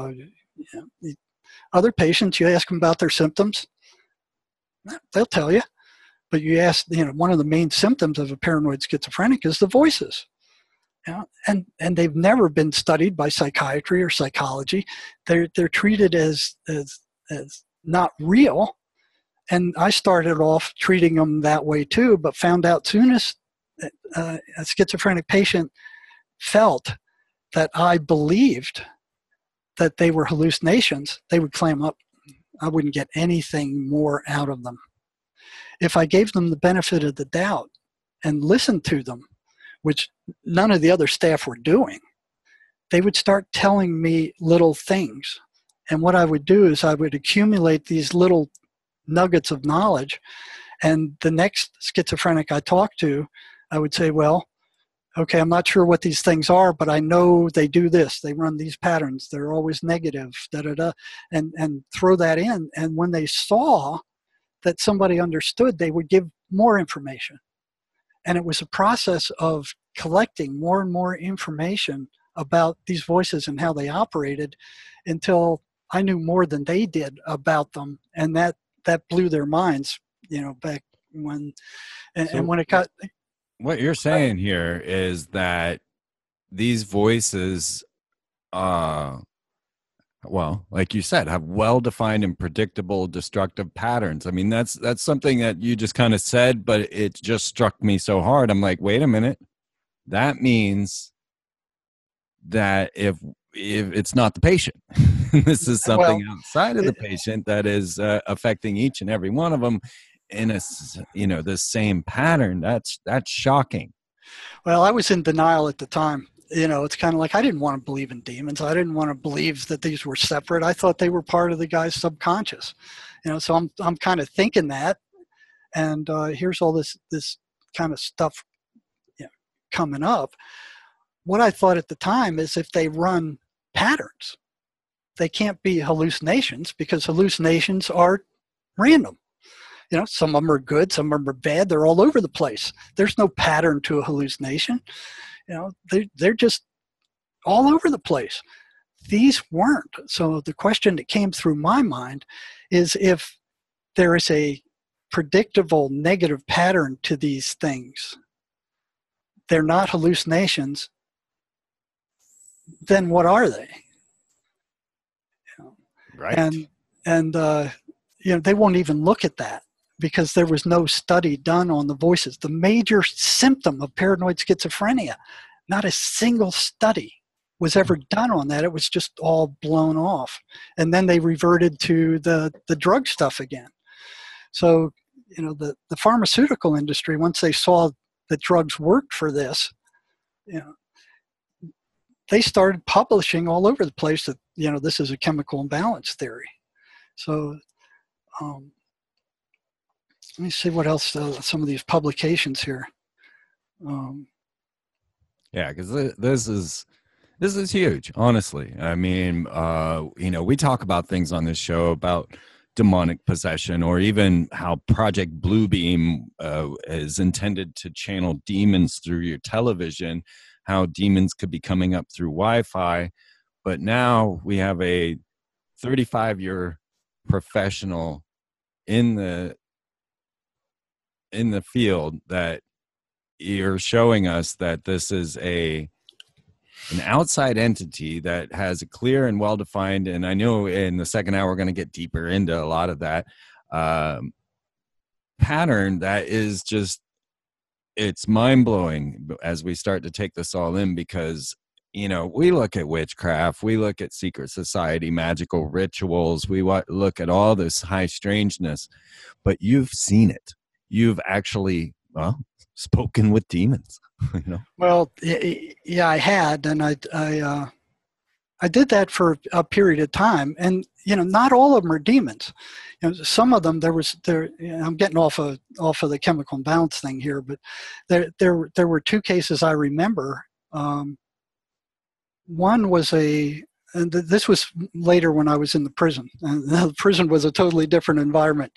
other patients, you ask them about their symptoms, they'll tell you. But you ask, one of the main symptoms of a paranoid schizophrenic is the voices. And they've never been studied by psychiatry or psychology. They're treated as not real. And I started off treating them that way too, but found out soon as a schizophrenic patient felt that I believed that they were hallucinations, they would clam up. I wouldn't get anything more out of them. If I gave them the benefit of the doubt and listened to them, which none of the other staff were doing, they would start telling me little things. And what I would do is I would accumulate these little nuggets of knowledge. And the next schizophrenic I talked to, I would say, well, okay, I'm not sure what these things are, but I know they do this. They run these patterns. They're always negative, and throw that in. And when they saw that somebody understood, they would give more information. And it was a process of collecting more and more information about these voices and how they operated until I knew more than they did about them. And that blew their minds, back when, and when it got... What you're saying here is that these voices, well, like you said, have well-defined and predictable destructive patterns. I mean, that's something that you just kind of said, but it just struck me so hard. I'm like, wait a minute. That means that if it's not the patient, this is something outside of the patient that is affecting each and every one of them in the same pattern. That's shocking. Well, I was in denial at the time. It's kind of like I didn't want to believe in demons. I didn't want to believe that these were separate. I thought they were part of the guy's subconscious. So I'm kind of thinking that, and here's all this kind of stuff coming up. What I thought at the time is if they run patterns, they can't be hallucinations because hallucinations are random. Some of them are good, some of them are bad. They're all over the place. There's no pattern to a hallucination. They're just all over the place. These weren't. So the question that came through my mind is if there is a predictable negative pattern to these things, they're not hallucinations, then what are they? Right. And they won't even look at that because there was no study done on the voices. The major symptom of paranoid schizophrenia, not a single study was ever done on that. It was just all blown off. And then they reverted to the drug stuff again. So, the pharmaceutical industry, once they saw that drugs worked for this, they started publishing all over the place that, this is a chemical imbalance theory. So let me see what else, some of these publications here. Yeah, because this is huge, honestly. I mean, we talk about things on this show about demonic possession, or even how Project Bluebeam is intended to channel demons through your television, how demons could be coming up through Wi-Fi. But now we have a 35-year professional in the field that you're showing us that this is an outside entity that has a clear and well-defined, and I know in the second hour we're going to get deeper into a lot of that pattern that is just, it's mind-blowing as we start to take this all in, because we look at witchcraft, we look at secret society, magical rituals, we look at all this high strangeness, but you've seen it. You've actually, spoken with demons. Well, yeah, I had, and I did that for a period of time, and not all of them are demons. Some of them I'm getting off of the chemical imbalance thing here, but there were two cases I remember. One was and this was later when I was in the prison, and the prison was a totally different environment.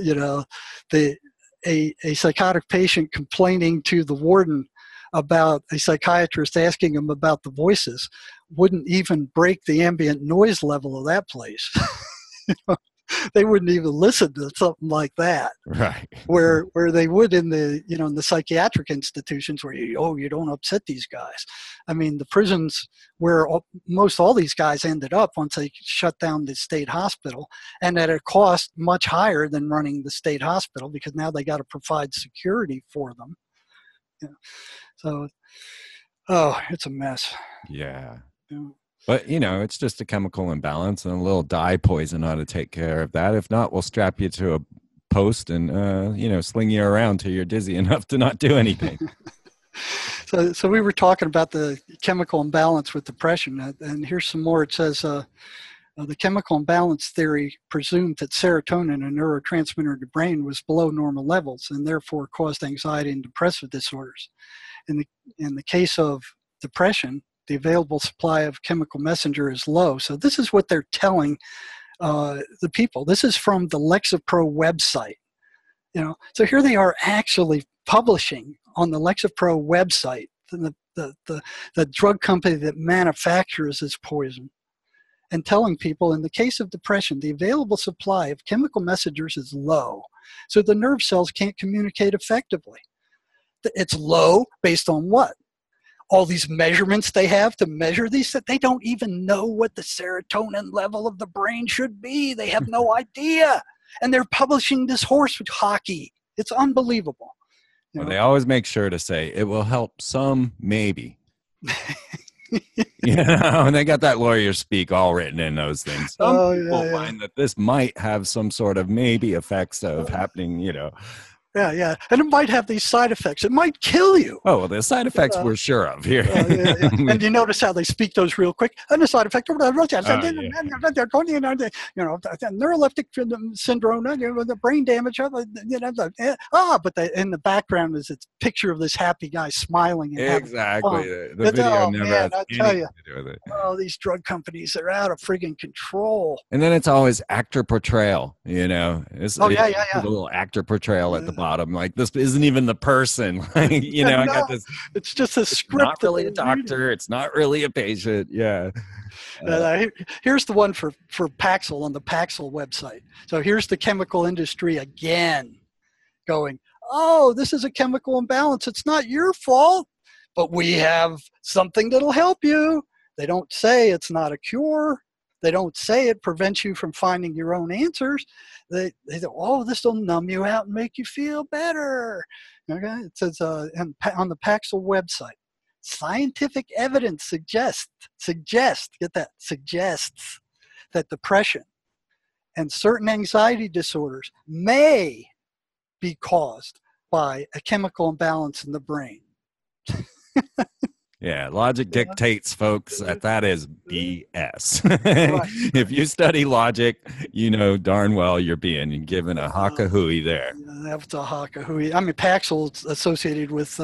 A psychotic patient complaining to the warden about a psychiatrist asking him about the voices wouldn't even break the ambient noise level of that place. They wouldn't even listen to something like that. Right. Where they would in the in the psychiatric institutions where you don't upset these guys. I mean, the prisons where most all these guys ended up once they shut down the state hospital, and at a cost much higher than running the state hospital, because now they got to provide security for them. So, it's a mess. Yeah. But, it's just a chemical imbalance, and a little dye poison ought to take care of that. If not, we'll strap you to a post and, sling you around till you're dizzy enough to not do anything. So we were talking about the chemical imbalance with depression, and here's some more. It says, the chemical imbalance theory presumed that serotonin, a neurotransmitter in the brain, was below normal levels and therefore caused anxiety and depressive disorders. In the case of depression, the available supply of chemical messenger is low. So this is what they're telling the people. This is from the Lexapro website. So here they are actually publishing on the Lexapro website, the drug company that manufactures this poison, and telling people in the case of depression, the available supply of chemical messengers is low. So the nerve cells can't communicate effectively. It's low based on what? All these measurements they have to measure these, that they don't even know what the serotonin level of the brain should be. They have no idea. And they're publishing this horse hockey. It's unbelievable. Well, they always make sure to say it will help some, maybe. And they got that lawyer speak all written in those things. Some people find that this might have some sort of maybe effects of happening, yeah. And it might have these side effects. It might kill you. Oh, well, the side effects we're sure of here. Yeah. And you notice how they speak those real quick. And the side effect, neuroleptic syndrome, the brain damage, but in the background is its picture of this happy guy smiling. And exactly. The video never has anything to do with it. Oh, these drug companies, they're out of friggin' control. And then it's always actor portrayal, It's yeah. A little actor portrayal at the bottom. Like, this isn't even the person. I got this. It's just a script. Not really a doctor. It's not really a patient. Yeah. Here's the one for Paxil on the Paxil website. So here's the chemical industry again going, oh, this is a chemical imbalance. It's not your fault, but we have something that'll help you. They don't say it's not a cure. They don't say it prevents you from finding your own answers. They say, oh, this will numb you out and make you feel better. Okay, it says on the Paxil website, scientific evidence suggests that depression and certain anxiety disorders may be caused by a chemical imbalance in the brain. Yeah, logic dictates, folks, that is BS. Right. If you study logic, you know darn well you're being given a haka-hooey there. That's a haka-hooey. I mean, Paxil's associated with,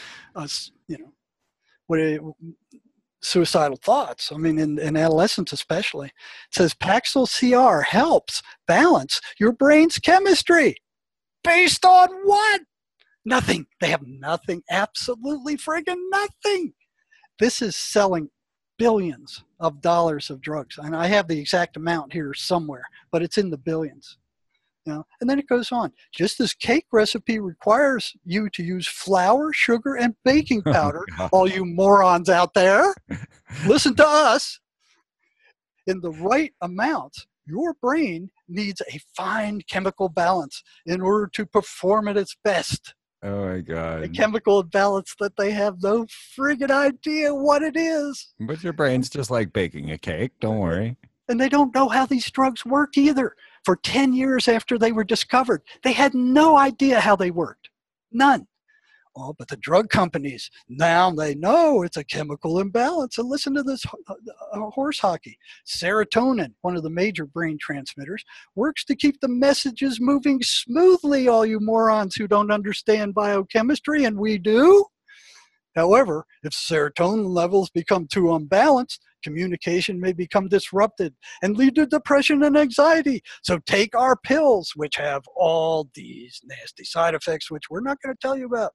suicidal thoughts. I mean, in adolescence especially. It says Paxil CR helps balance your brain's chemistry. Based on what? Nothing. They have nothing. Absolutely friggin' nothing. This is selling billions of dollars of drugs. And I have the exact amount here somewhere, but it's in the billions. And then it goes on. Just as cake recipe requires you to use flour, sugar, and baking powder, all you morons out there, listen to us. In the right amount, your brain needs a fine chemical balance in order to perform at its best. Oh my God. A chemical imbalance that they have no friggin' idea what it is. But your brain's just like baking a cake. Don't worry. And they don't know how these drugs work either. For 10 years after they were discovered, they had no idea how they worked. None. Oh, but the drug companies, now they know it's a chemical imbalance. And listen to this horse hockey. Serotonin, one of the major brain transmitters, works to keep the messages moving smoothly, all you morons who don't understand biochemistry, and we do. However, if serotonin levels become too unbalanced, communication may become disrupted and lead to depression and anxiety. So take our pills, which have all these nasty side effects, which we're not going to tell you about.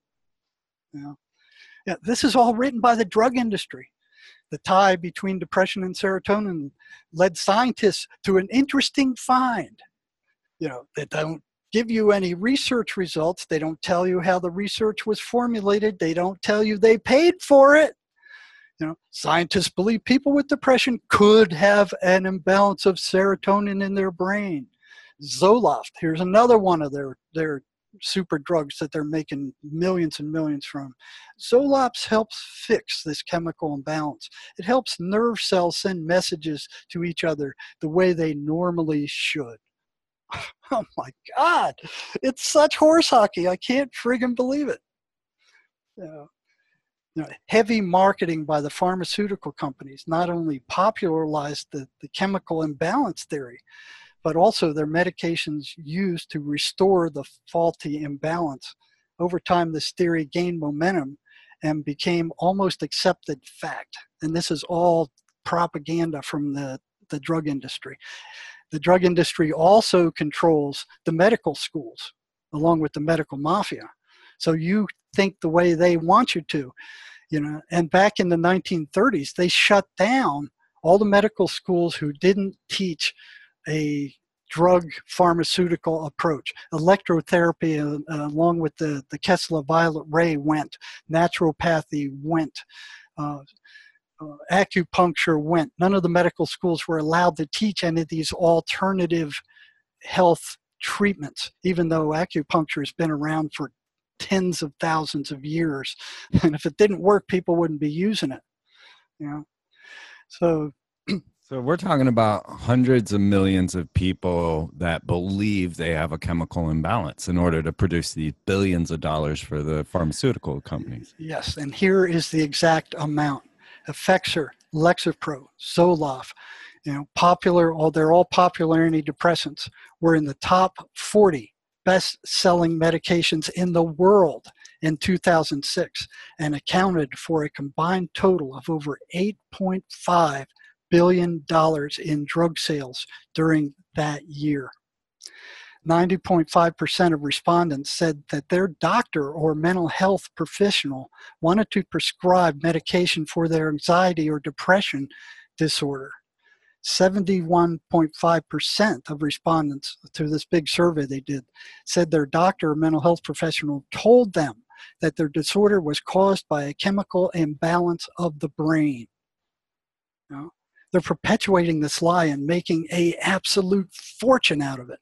This is all written by the drug industry. The tie between depression and serotonin led scientists to an interesting find. They don't give you any research results. They don't tell you how the research was formulated. They don't tell you they paid for it. Scientists believe people with depression could have an imbalance of serotonin in their brain. Zoloft, here's another one of their super drugs that they're making millions and millions from. Zoloft helps fix this chemical imbalance. It helps nerve cells send messages to each other the way they normally should. Oh my God, it's such horse hockey. I can't friggin' believe it. Heavy marketing by the pharmaceutical companies not only popularized the chemical imbalance theory, but also their medications used to restore the faulty imbalance. Over time, this theory gained momentum and became almost accepted fact. And this is all propaganda from the drug industry. The drug industry also controls the medical schools, along with the medical mafia. So you think the way they want you to, And back in the 1930s, they shut down all the medical schools who didn't teach a drug pharmaceutical approach. Electrotherapy, along with the Kessler violet ray, went. Naturopathy went. Acupuncture went. None of the medical schools were allowed to teach any of these alternative health treatments, even though acupuncture has been around for tens of thousands of years. And if it didn't work, people wouldn't be using it. So So we're talking about hundreds of millions of people that believe they have a chemical imbalance in order to produce these billions of dollars for the pharmaceutical companies. Yes, and here is the exact amount. Effexor, Lexapro, Zoloft, they're all popular antidepressants, were in the top 40 best-selling medications in the world in 2006 and accounted for a combined total of over $8.5 billion in drug sales during that year. 90.5% of respondents said that their doctor or mental health professional wanted to prescribe medication for their anxiety or depression disorder. 71.5% of respondents to this big survey they did said their doctor or mental health professional told them that their disorder was caused by a chemical imbalance of the brain. They're perpetuating this lie and making an absolute fortune out of it.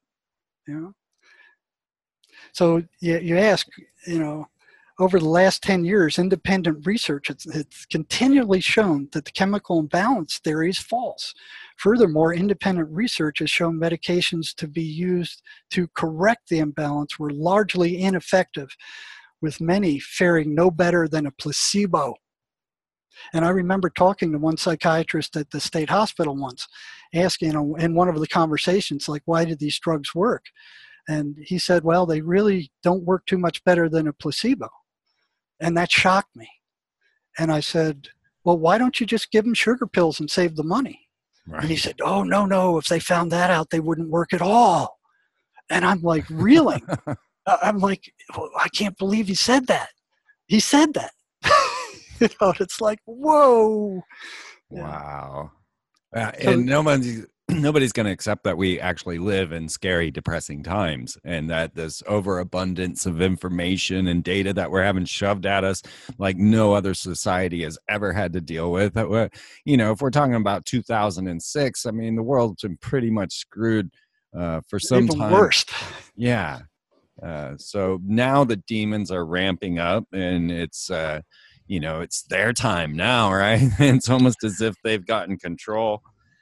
So you ask, over the last 10 years, independent research it's continually shown that the chemical imbalance theory is false. Furthermore, independent research has shown medications to be used to correct the imbalance were largely ineffective, with many faring no better than a placebo. And I remember talking to one psychiatrist at the state hospital once, asking in one of the conversations, like, why did these drugs work? And he said, well, they really don't work too much better than a placebo. And that shocked me. And I said, well, why don't you just give them sugar pills and save the money? Right. And he said, oh, no, if they found that out, they wouldn't work at all. And I'm like, really? I'm like, well, I can't believe he said that. He said that. It's like, whoa. Wow. And nobody's going to accept that we actually live in scary, depressing times, and that this overabundance of information and data that we're having shoved at us like no other society has ever had to deal with. If we're talking about 2006, I mean, the world's been pretty much screwed for some even time. Worse. Yeah. So now the demons are ramping up, and it's their time now, right? It's almost as if they've gotten control.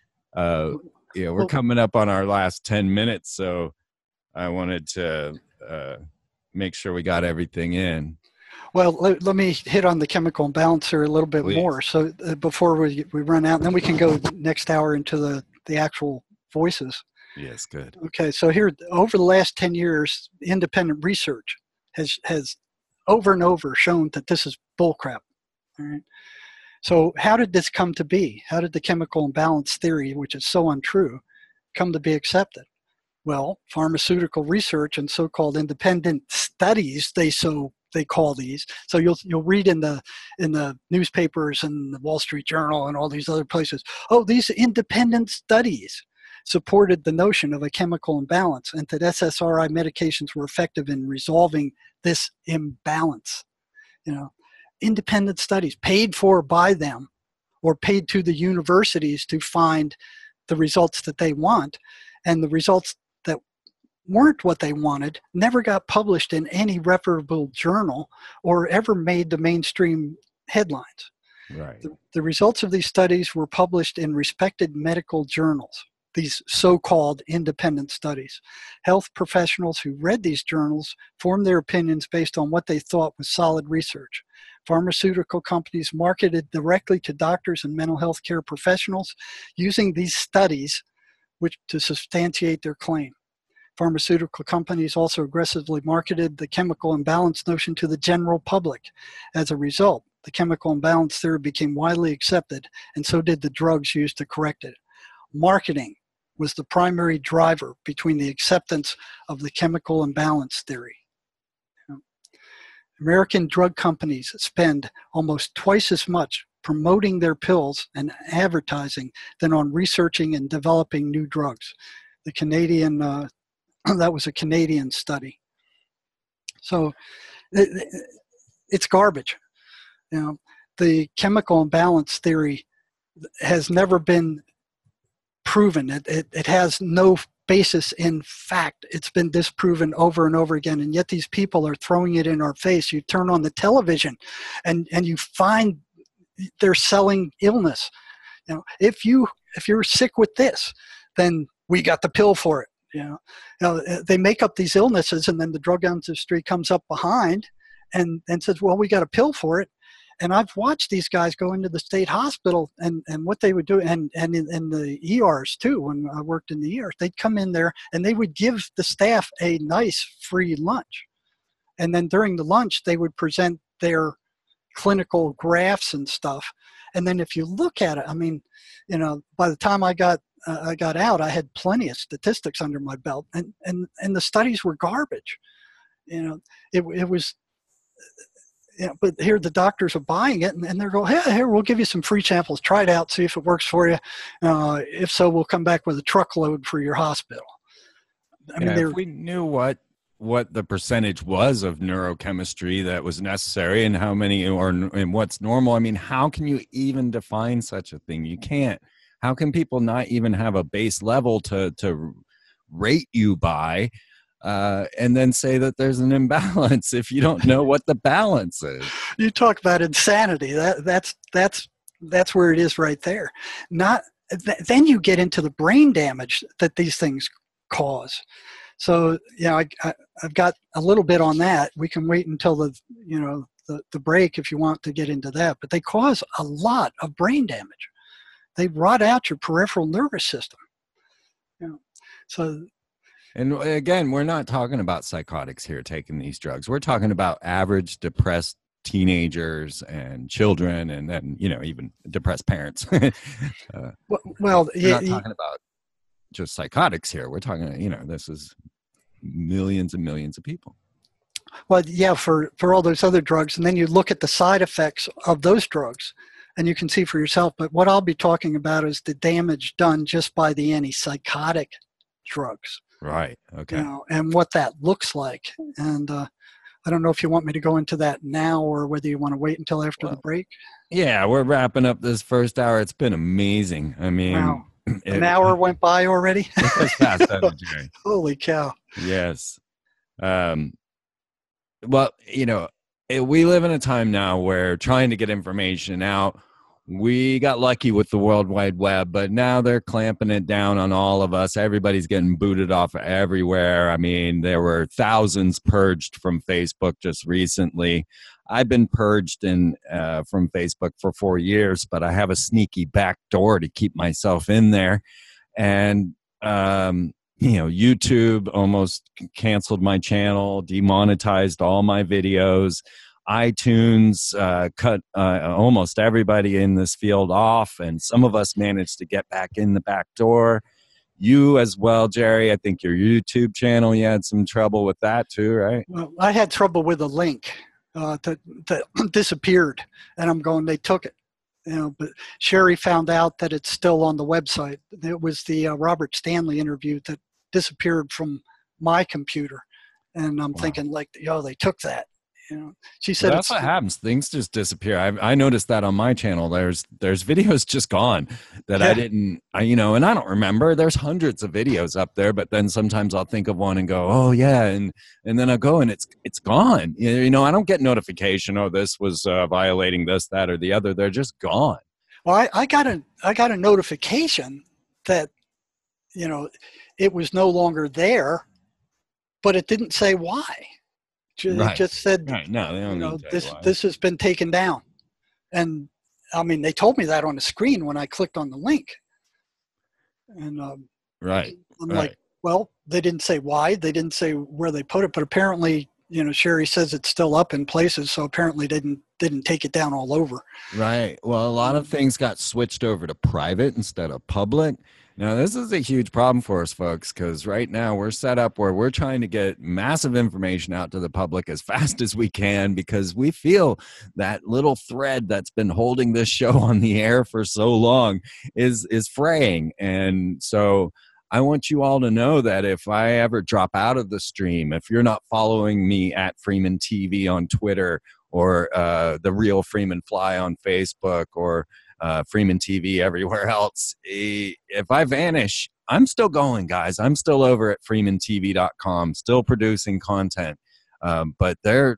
We're coming up on our last 10 minutes, so I wanted to make sure we got everything in. Well, let me hit on the chemical imbalance here a little bit more. So before we run out, and then we can go next hour into the actual voices. Yes, good. Okay, so here, over the last 10 years, independent research has over and over shown that this is bullcrap. All right. So how did this come to be? How did the chemical imbalance theory, which is so untrue, come to be accepted? Well, pharmaceutical research and so-called independent studies, they call these. So you'll read in the newspapers and the Wall Street Journal and all these other places, oh, these independent studies supported the notion of a chemical imbalance and that SSRI medications were effective in resolving this imbalance. Independent studies paid for by them or paid to the universities to find the results that they want, and the results that weren't what they wanted never got published in any reputable journal or ever made the mainstream headlines. Right. The results of these studies were published in respected medical journals, these so-called independent studies. Health professionals who read these journals formed their opinions based on what they thought was solid research. Pharmaceutical companies marketed directly to doctors and mental health care professionals using these studies to substantiate their claim. Pharmaceutical companies also aggressively marketed the chemical imbalance notion to the general public. As a result, the chemical imbalance theory became widely accepted, and so did the drugs used to correct it. Marketing was the primary driver between the acceptance of the chemical imbalance theory. American drug companies spend almost twice as much promoting their pills and advertising than on researching and developing new drugs. The Canadian, that was a Canadian study. So it's garbage. The chemical imbalance theory has never been proven. It has no basis in fact. It's been disproven over and over again, and yet these people are throwing it in our face. You turn on the television and you find they're selling illness. if you're sick with this, then we got the pill for it. They make up these illnesses, and then the drug industry comes up behind and says, well, we got a pill for it. And I've watched these guys go into the state hospital and what they would do, and in the ERs too, when I worked in the ERs, they'd come in there and they would give the staff a nice free lunch. And then during the lunch, they would present their clinical graphs and stuff. And then if you look at it, I mean, by the time I got out, I had plenty of statistics under my belt, and the studies were garbage. It was, but here the doctors are buying it, and they're going, hey, here, we'll give you some free samples. Try it out, see if it works for you. If so, we'll come back with a truckload for your hospital. If we knew what the percentage was of neurochemistry that was necessary and how many and what's normal, I mean, how can you even define such a thing? You can't. How can people not even have a base level to rate you by and then say that there's an imbalance if you don't know what the balance is? You talk about insanity. That's where it is right there. Then you get into the brain damage that these things cause. So I've got a little bit on that. We can wait until the break if you want to get into that. But they cause a lot of brain damage. They rot out your peripheral nervous system. So. And again, we're not talking about psychotics here taking these drugs. We're talking about average depressed teenagers and children, and then even depressed parents. We're not talking about just psychotics here. We're talking, this is millions and millions of people. Well, yeah, for all those other drugs, and then you look at the side effects of those drugs, and you can see for yourself. But what I'll be talking about is the damage done just by the antipsychotic drugs. Right. Okay. And what that looks like. And I don't know if you want me to go into that now or whether you want to wait until after the break. Yeah, we're wrapping up this first hour. It's been amazing. I mean, wow. An hour went by already? It was fast, Jerry. Holy cow. Yes. Well, we live in a time now where trying to get information out, we got lucky with the World Wide Web, but now they're clamping it down on all of us. Everybody's getting booted off everywhere. I mean, there were thousands purged from Facebook just recently. I've been purged from Facebook for 4 years, but I have a sneaky back door to keep myself in there. And, YouTube almost canceled my channel, demonetized all my videos. iTunes cut almost everybody in this field off, and some of us managed to get back in the back door. You as well, Jerry. I think your YouTube channel, you had some trouble with that too, right? Well, I had trouble with a link that disappeared, and I'm going, they took it. But Sherry found out that it's still on the website. It was the Robert Stanley interview that disappeared from my computer, and I'm thinking they took that. She said that's what happens. Things just disappear. I noticed that on my channel. There's videos just gone that I didn't. And I don't remember. There's hundreds of videos up there, but then sometimes I'll think of one and go, oh yeah, and then I'll go and it's gone. I don't get notification. Oh, this was violating this, that, or the other. They're just gone. Well, I got a notification that it was no longer there, but it didn't say why. It just said, right. No, they don't this has been taken down. And I mean, they told me that on the screen when I clicked on the link. And right. I'm like, well, they didn't say why. They didn't say where they put it, but apparently, Sherry says it's still up in places. So apparently they didn't take it down all over. Right. Well, a lot of things got switched over to private instead of public. Now, this is a huge problem for us, folks, because right now we're set up where we're trying to get massive information out to the public as fast as we can because we feel that little thread that's been holding this show on the air for so long is fraying. And so I want you all to know that if I ever drop out of the stream, if you're not following me at Freeman TV on Twitter or The Real Freeman Fly on Facebook or Freeman TV everywhere else. If I vanish, I'm still going, guys. I'm still over at freemantv.com, still producing content. But they're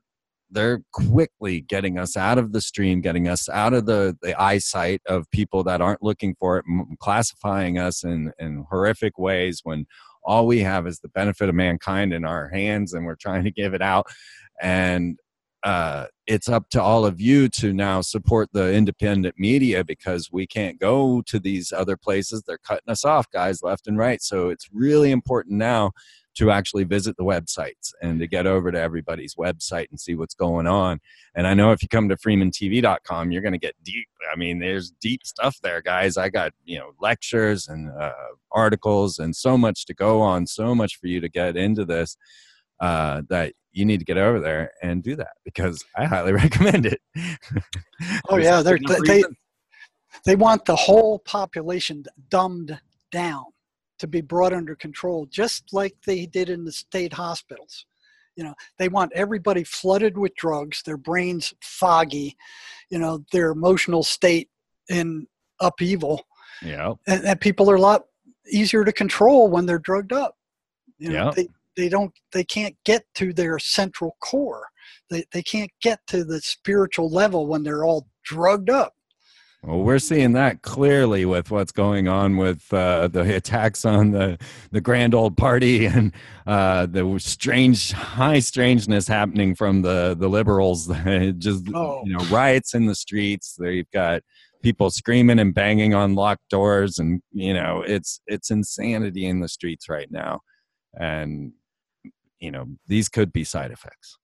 they're quickly getting us out of the stream, getting us out of the eyesight of people that aren't looking for it, classifying us in horrific ways when all we have is the benefit of mankind in our hands and we're trying to give it out. And it's up to all of you to now support the independent media, because we can't go to these other places. They're cutting us off, guys, left and right. So it's really important now to actually visit the websites and to get over to everybody's website and see what's going on. And I know if you come to freemantv.com, you're going to get deep. I mean, there's deep stuff there, guys. I got, lectures and articles and so much to go on, so much for you to get into this, that you need to get over there and do that, because I highly recommend it. Oh yeah. They want the whole population dumbed down to be brought under control, just like they did in the state hospitals. They want everybody flooded with drugs, their brains foggy, their emotional state in upheaval. Yeah. And people are a lot easier to control when they're drugged up. They can't get to their central core. They can't get to the spiritual level when they're all drugged up. Well, we're seeing that clearly with what's going on with the attacks on the grand old party and the high strangeness happening from the liberals. Just riots in the streets. They've got people screaming and banging on locked doors, and it's insanity in the streets right now. And these could be side effects.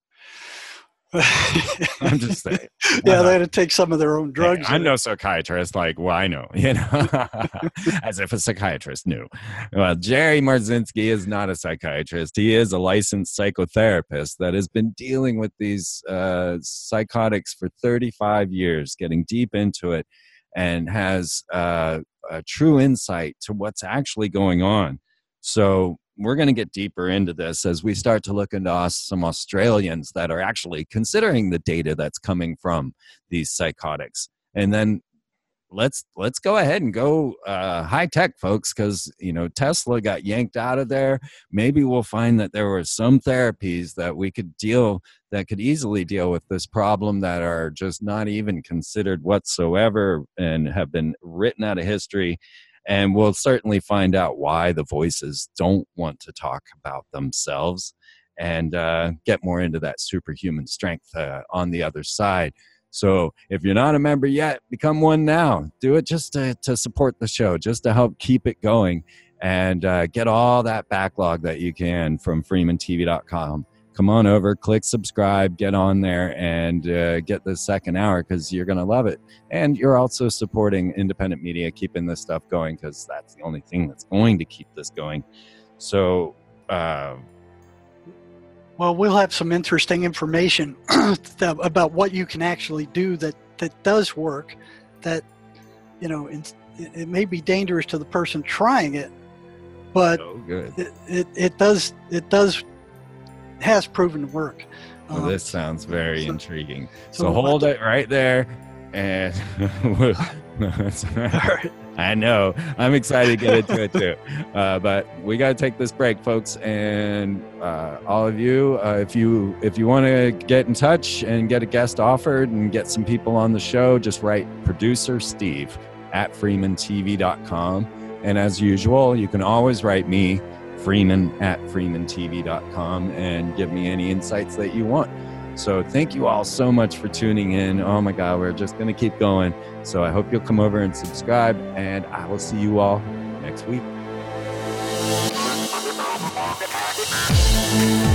I'm just saying. Yeah, they had to take some of their own drugs. Hey, I'm no psychiatrist. I know, as if a psychiatrist knew. Well, Jerry Marzinsky is not a psychiatrist. He is a licensed psychotherapist that has been dealing with these psychotics for 35 years, getting deep into it, and has a true insight to what's actually going on. So we're going to get deeper into this as we start to look into some Australians that are actually considering the data that's coming from these psychotics. And then let's go ahead and go high tech, folks, because Tesla got yanked out of there. Maybe we'll find that there were some therapies that we could that could easily deal with this problem that are just not even considered whatsoever and have been written out of history. And we'll certainly find out why the voices don't want to talk about themselves, and get more into that superhuman strength on the other side. So if you're not a member yet, become one now. Do it just to support the show, just to help keep it going, and get all that backlog that you can from freemantv.com. Come on over, click subscribe, get on there, and get the second hour, because you're going to love it. And you're also supporting independent media, keeping this stuff going, because that's the only thing that's going to keep this going. So, well, we'll have some interesting information about what you can actually do that does work, that, it may be dangerous to the person trying it, but it has proven to work. Well, this sounds very intriguing. So hold it right there. And I know I'm excited to get into it too. But we got to take this break, folks. And all of you, if you want to get in touch and get a guest offered and get some people on the show, just write producer Steve at freemantv.com. And as usual, you can always write me, Freeman at freemantv.com, and give me any insights that you want. So thank you all so much for tuning in. Oh my God, we're just going to keep going. So I hope you'll come over and subscribe, and I will see you all next week.